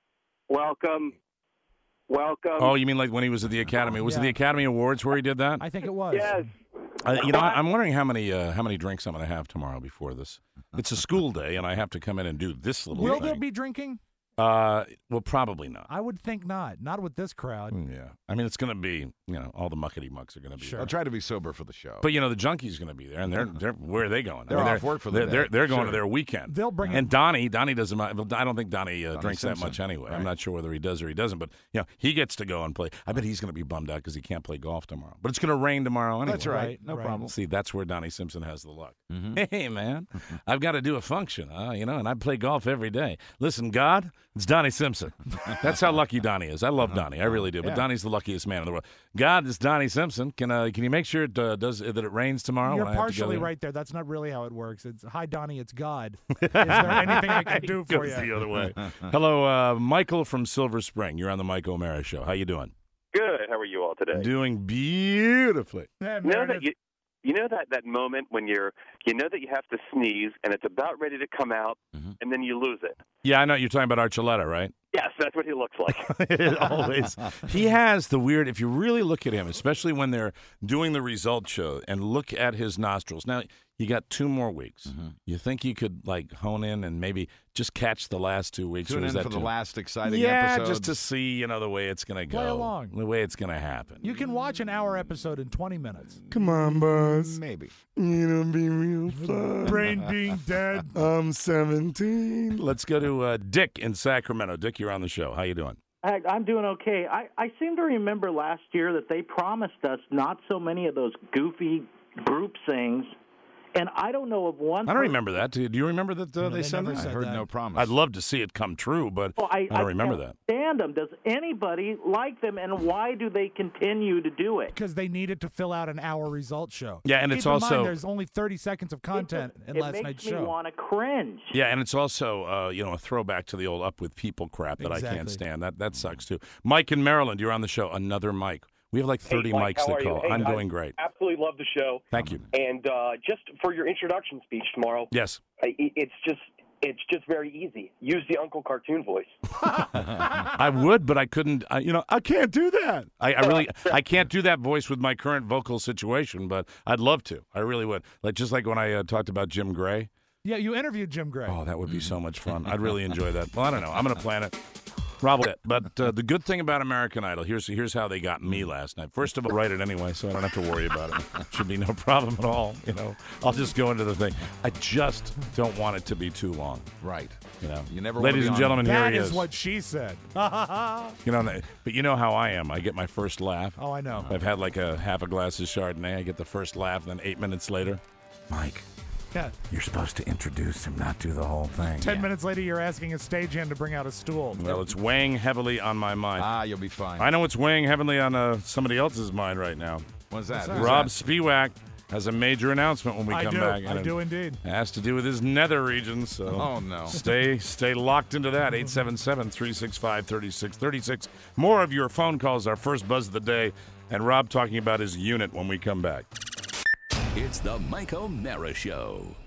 Speaker 21: welcome, welcome.
Speaker 5: Oh, you mean like when he was at the Academy? Was it
Speaker 6: Yeah.
Speaker 5: the Academy Awards where he did that?
Speaker 6: I think it was.
Speaker 21: Yes.
Speaker 5: Uh, you know, I, I'm wondering how many uh, how many drinks I'm going to have tomorrow before this. It's a school day, and I have to come in and do this little
Speaker 6: Will
Speaker 5: thing.
Speaker 6: there be drinking?
Speaker 5: Uh, well, probably not.
Speaker 6: I would think not. Not with this crowd.
Speaker 5: Yeah, I mean, it's going to be, you know, all the muckety mucks are going to be.
Speaker 6: Sure.
Speaker 8: I'll try to be sober for the show.
Speaker 5: But you know, the junkies going to be there, and they're, they're where are they going?
Speaker 8: They're
Speaker 5: I mean,
Speaker 8: off work for the
Speaker 5: they're,
Speaker 8: day.
Speaker 5: They're, they're going
Speaker 8: Sure.
Speaker 5: to their weekend.
Speaker 6: They'll bring
Speaker 5: And Donnie, Donnie doesn't. I don't think Donnie, uh,
Speaker 8: Donnie
Speaker 5: drinks
Speaker 8: Simpson.
Speaker 5: that much anyway.
Speaker 8: Right.
Speaker 5: I'm not sure whether he does or he doesn't. But you know, he gets to go and play. I bet he's going to be bummed out because he can't play golf tomorrow. But it's going to rain tomorrow anyway.
Speaker 8: That's right.
Speaker 6: Right,
Speaker 8: No
Speaker 6: right.
Speaker 8: problem.
Speaker 5: See, that's where Donnie Simpson has the luck.
Speaker 8: Mhm.
Speaker 5: Hey, man, I've got to do a function, uh, you know, and I play golf every day. Listen, God, it's Donnie Simpson. That's how lucky Donnie is. I love Donnie, I really do. But
Speaker 8: Yeah.
Speaker 5: Donnie's the luckiest man in the world. God, it's Donnie Simpson. Can uh, can you make sure it uh, does that it rains tomorrow?
Speaker 6: You're
Speaker 5: when I have to go
Speaker 6: partially
Speaker 5: there?
Speaker 6: right there. That's not really how it works. It's hi, Donnie. It's God. Is there anything I can do for
Speaker 5: Goes
Speaker 6: you?
Speaker 5: the other way. Hello, uh, Michael from Silver Spring. You're on the Mike O'Mara Show. How you doing?
Speaker 10: Good. How are you all today?
Speaker 5: Doing beautifully.
Speaker 6: Yeah,
Speaker 10: You know
Speaker 6: Meredith.
Speaker 10: that you,
Speaker 12: You know that, that moment when you're, you know that you have to sneeze and it's about ready to come out,
Speaker 8: Mm-hmm.
Speaker 12: and then you lose it.
Speaker 5: Yeah, I know you're talking about Archuleta, right?
Speaker 12: Yes, that's what he looks like.
Speaker 5: Always. He has the weird, if you really look at him, especially when they're doing the result show, and look at his nostrils. Now, you got two more weeks.
Speaker 8: Mm-hmm.
Speaker 5: You think you could, like, hone in and maybe just catch the last two weeks?
Speaker 8: Tune
Speaker 5: or is
Speaker 8: in
Speaker 5: that
Speaker 8: for the
Speaker 5: too-
Speaker 8: last exciting
Speaker 5: yeah,
Speaker 8: episodes.
Speaker 5: just to see, you know, the way it's going to go.
Speaker 6: Play along.
Speaker 5: The way it's going to happen.
Speaker 6: You can watch an hour episode in twenty minutes.
Speaker 20: Come on, Buzz.
Speaker 8: Maybe.
Speaker 20: You know, be real fun.
Speaker 6: Brain being dead.
Speaker 20: I'm seventeen.
Speaker 5: Let's go to uh, Dick in Sacramento. Dick, you're on the show. How you doing?
Speaker 4: I, I'm doing okay. I, I seem to remember last year that they promised us not so many of those goofy group things, and I don't know of one.
Speaker 5: I don't remember that. Do you, do you remember that uh,
Speaker 6: No,
Speaker 5: they,
Speaker 6: they
Speaker 5: said
Speaker 6: never
Speaker 5: that?
Speaker 6: said
Speaker 8: I heard
Speaker 6: that.
Speaker 8: no promise.
Speaker 5: I'd love to see it come true, but
Speaker 4: Well, I,
Speaker 5: I don't remember
Speaker 4: can't
Speaker 5: that.
Speaker 4: Stand them. Does anybody like them, and why do they continue to do it?
Speaker 6: Because they needed to fill out an hour result show.
Speaker 5: Yeah, and
Speaker 6: Keep
Speaker 5: it's
Speaker 6: in
Speaker 5: also-
Speaker 6: mind, there's only thirty seconds of content in
Speaker 4: it
Speaker 6: last
Speaker 4: makes
Speaker 6: night's
Speaker 4: me
Speaker 6: show.
Speaker 4: want to cringe.
Speaker 5: Yeah, and it's also uh, you know a throwback to the old up with people crap that I can't
Speaker 6: Exactly.
Speaker 5: stand. That that sucks too. Mike in Maryland, you're on the show. Another Mike. We have like thirty
Speaker 22: Hey, Mike,
Speaker 5: mics
Speaker 22: how
Speaker 5: that
Speaker 22: are you?
Speaker 5: call.
Speaker 22: Hey,
Speaker 5: I'm
Speaker 22: I
Speaker 5: doing great.
Speaker 22: Absolutely love the show.
Speaker 5: Thank you.
Speaker 22: And uh, just for your introduction speech tomorrow,
Speaker 5: Yes.
Speaker 22: I- it's just it's just very easy. Use the Uncle Cartoon voice.
Speaker 5: I would, but I couldn't. I, you know, I can't do that. I, I really, I can't do that voice with my current vocal situation. But I'd love to. I really would. Like just like when I uh, talked about Jim Gray.
Speaker 6: Yeah, you interviewed Jim Gray.
Speaker 5: Oh, that would be so much fun. I'd really enjoy that. Well, I don't know. I'm going to plan it. Probably. But uh, the good thing about American Idol, here's here's how they got me last night. First of all, write it anyway, so I don't have to worry about it. Should be no problem at all. You know, I'll just go into the thing. I just don't want it to be too long.
Speaker 8: Right.
Speaker 5: You know,
Speaker 8: You never wanna
Speaker 5: ladies
Speaker 8: be
Speaker 5: and
Speaker 8: on-
Speaker 5: gentlemen, here
Speaker 6: That
Speaker 5: he
Speaker 6: is
Speaker 5: is.
Speaker 6: what she said.
Speaker 5: You know, but you know how I am. I get my first laugh.
Speaker 6: Oh, I know.
Speaker 5: I've had like a half a glass of Chardonnay. I get the first laugh, and then eight minutes later, Mike,
Speaker 6: Yeah.
Speaker 5: you're supposed to introduce him, not do the whole thing.
Speaker 6: Ten minutes later, you're asking a stagehand to bring out a stool.
Speaker 5: Well, it's weighing heavily on my mind.
Speaker 8: Ah, you'll be fine.
Speaker 5: I know it's weighing heavily on uh, somebody else's mind right now.
Speaker 8: What's that?
Speaker 6: What's
Speaker 8: Who's
Speaker 5: Rob
Speaker 8: that?
Speaker 5: Spiewak has a major announcement when we
Speaker 6: I
Speaker 5: come
Speaker 6: do.
Speaker 5: back.
Speaker 6: I
Speaker 5: and
Speaker 6: do
Speaker 5: it
Speaker 6: indeed.
Speaker 5: has to do with his nether region. So
Speaker 8: Oh, no.
Speaker 5: stay stay locked into that. eight seven seven, three six five, three six three six. More of your phone calls, our first buzz of the day, and Rob talking about his unit when we come back.
Speaker 2: It's the Mike O'Mara Show.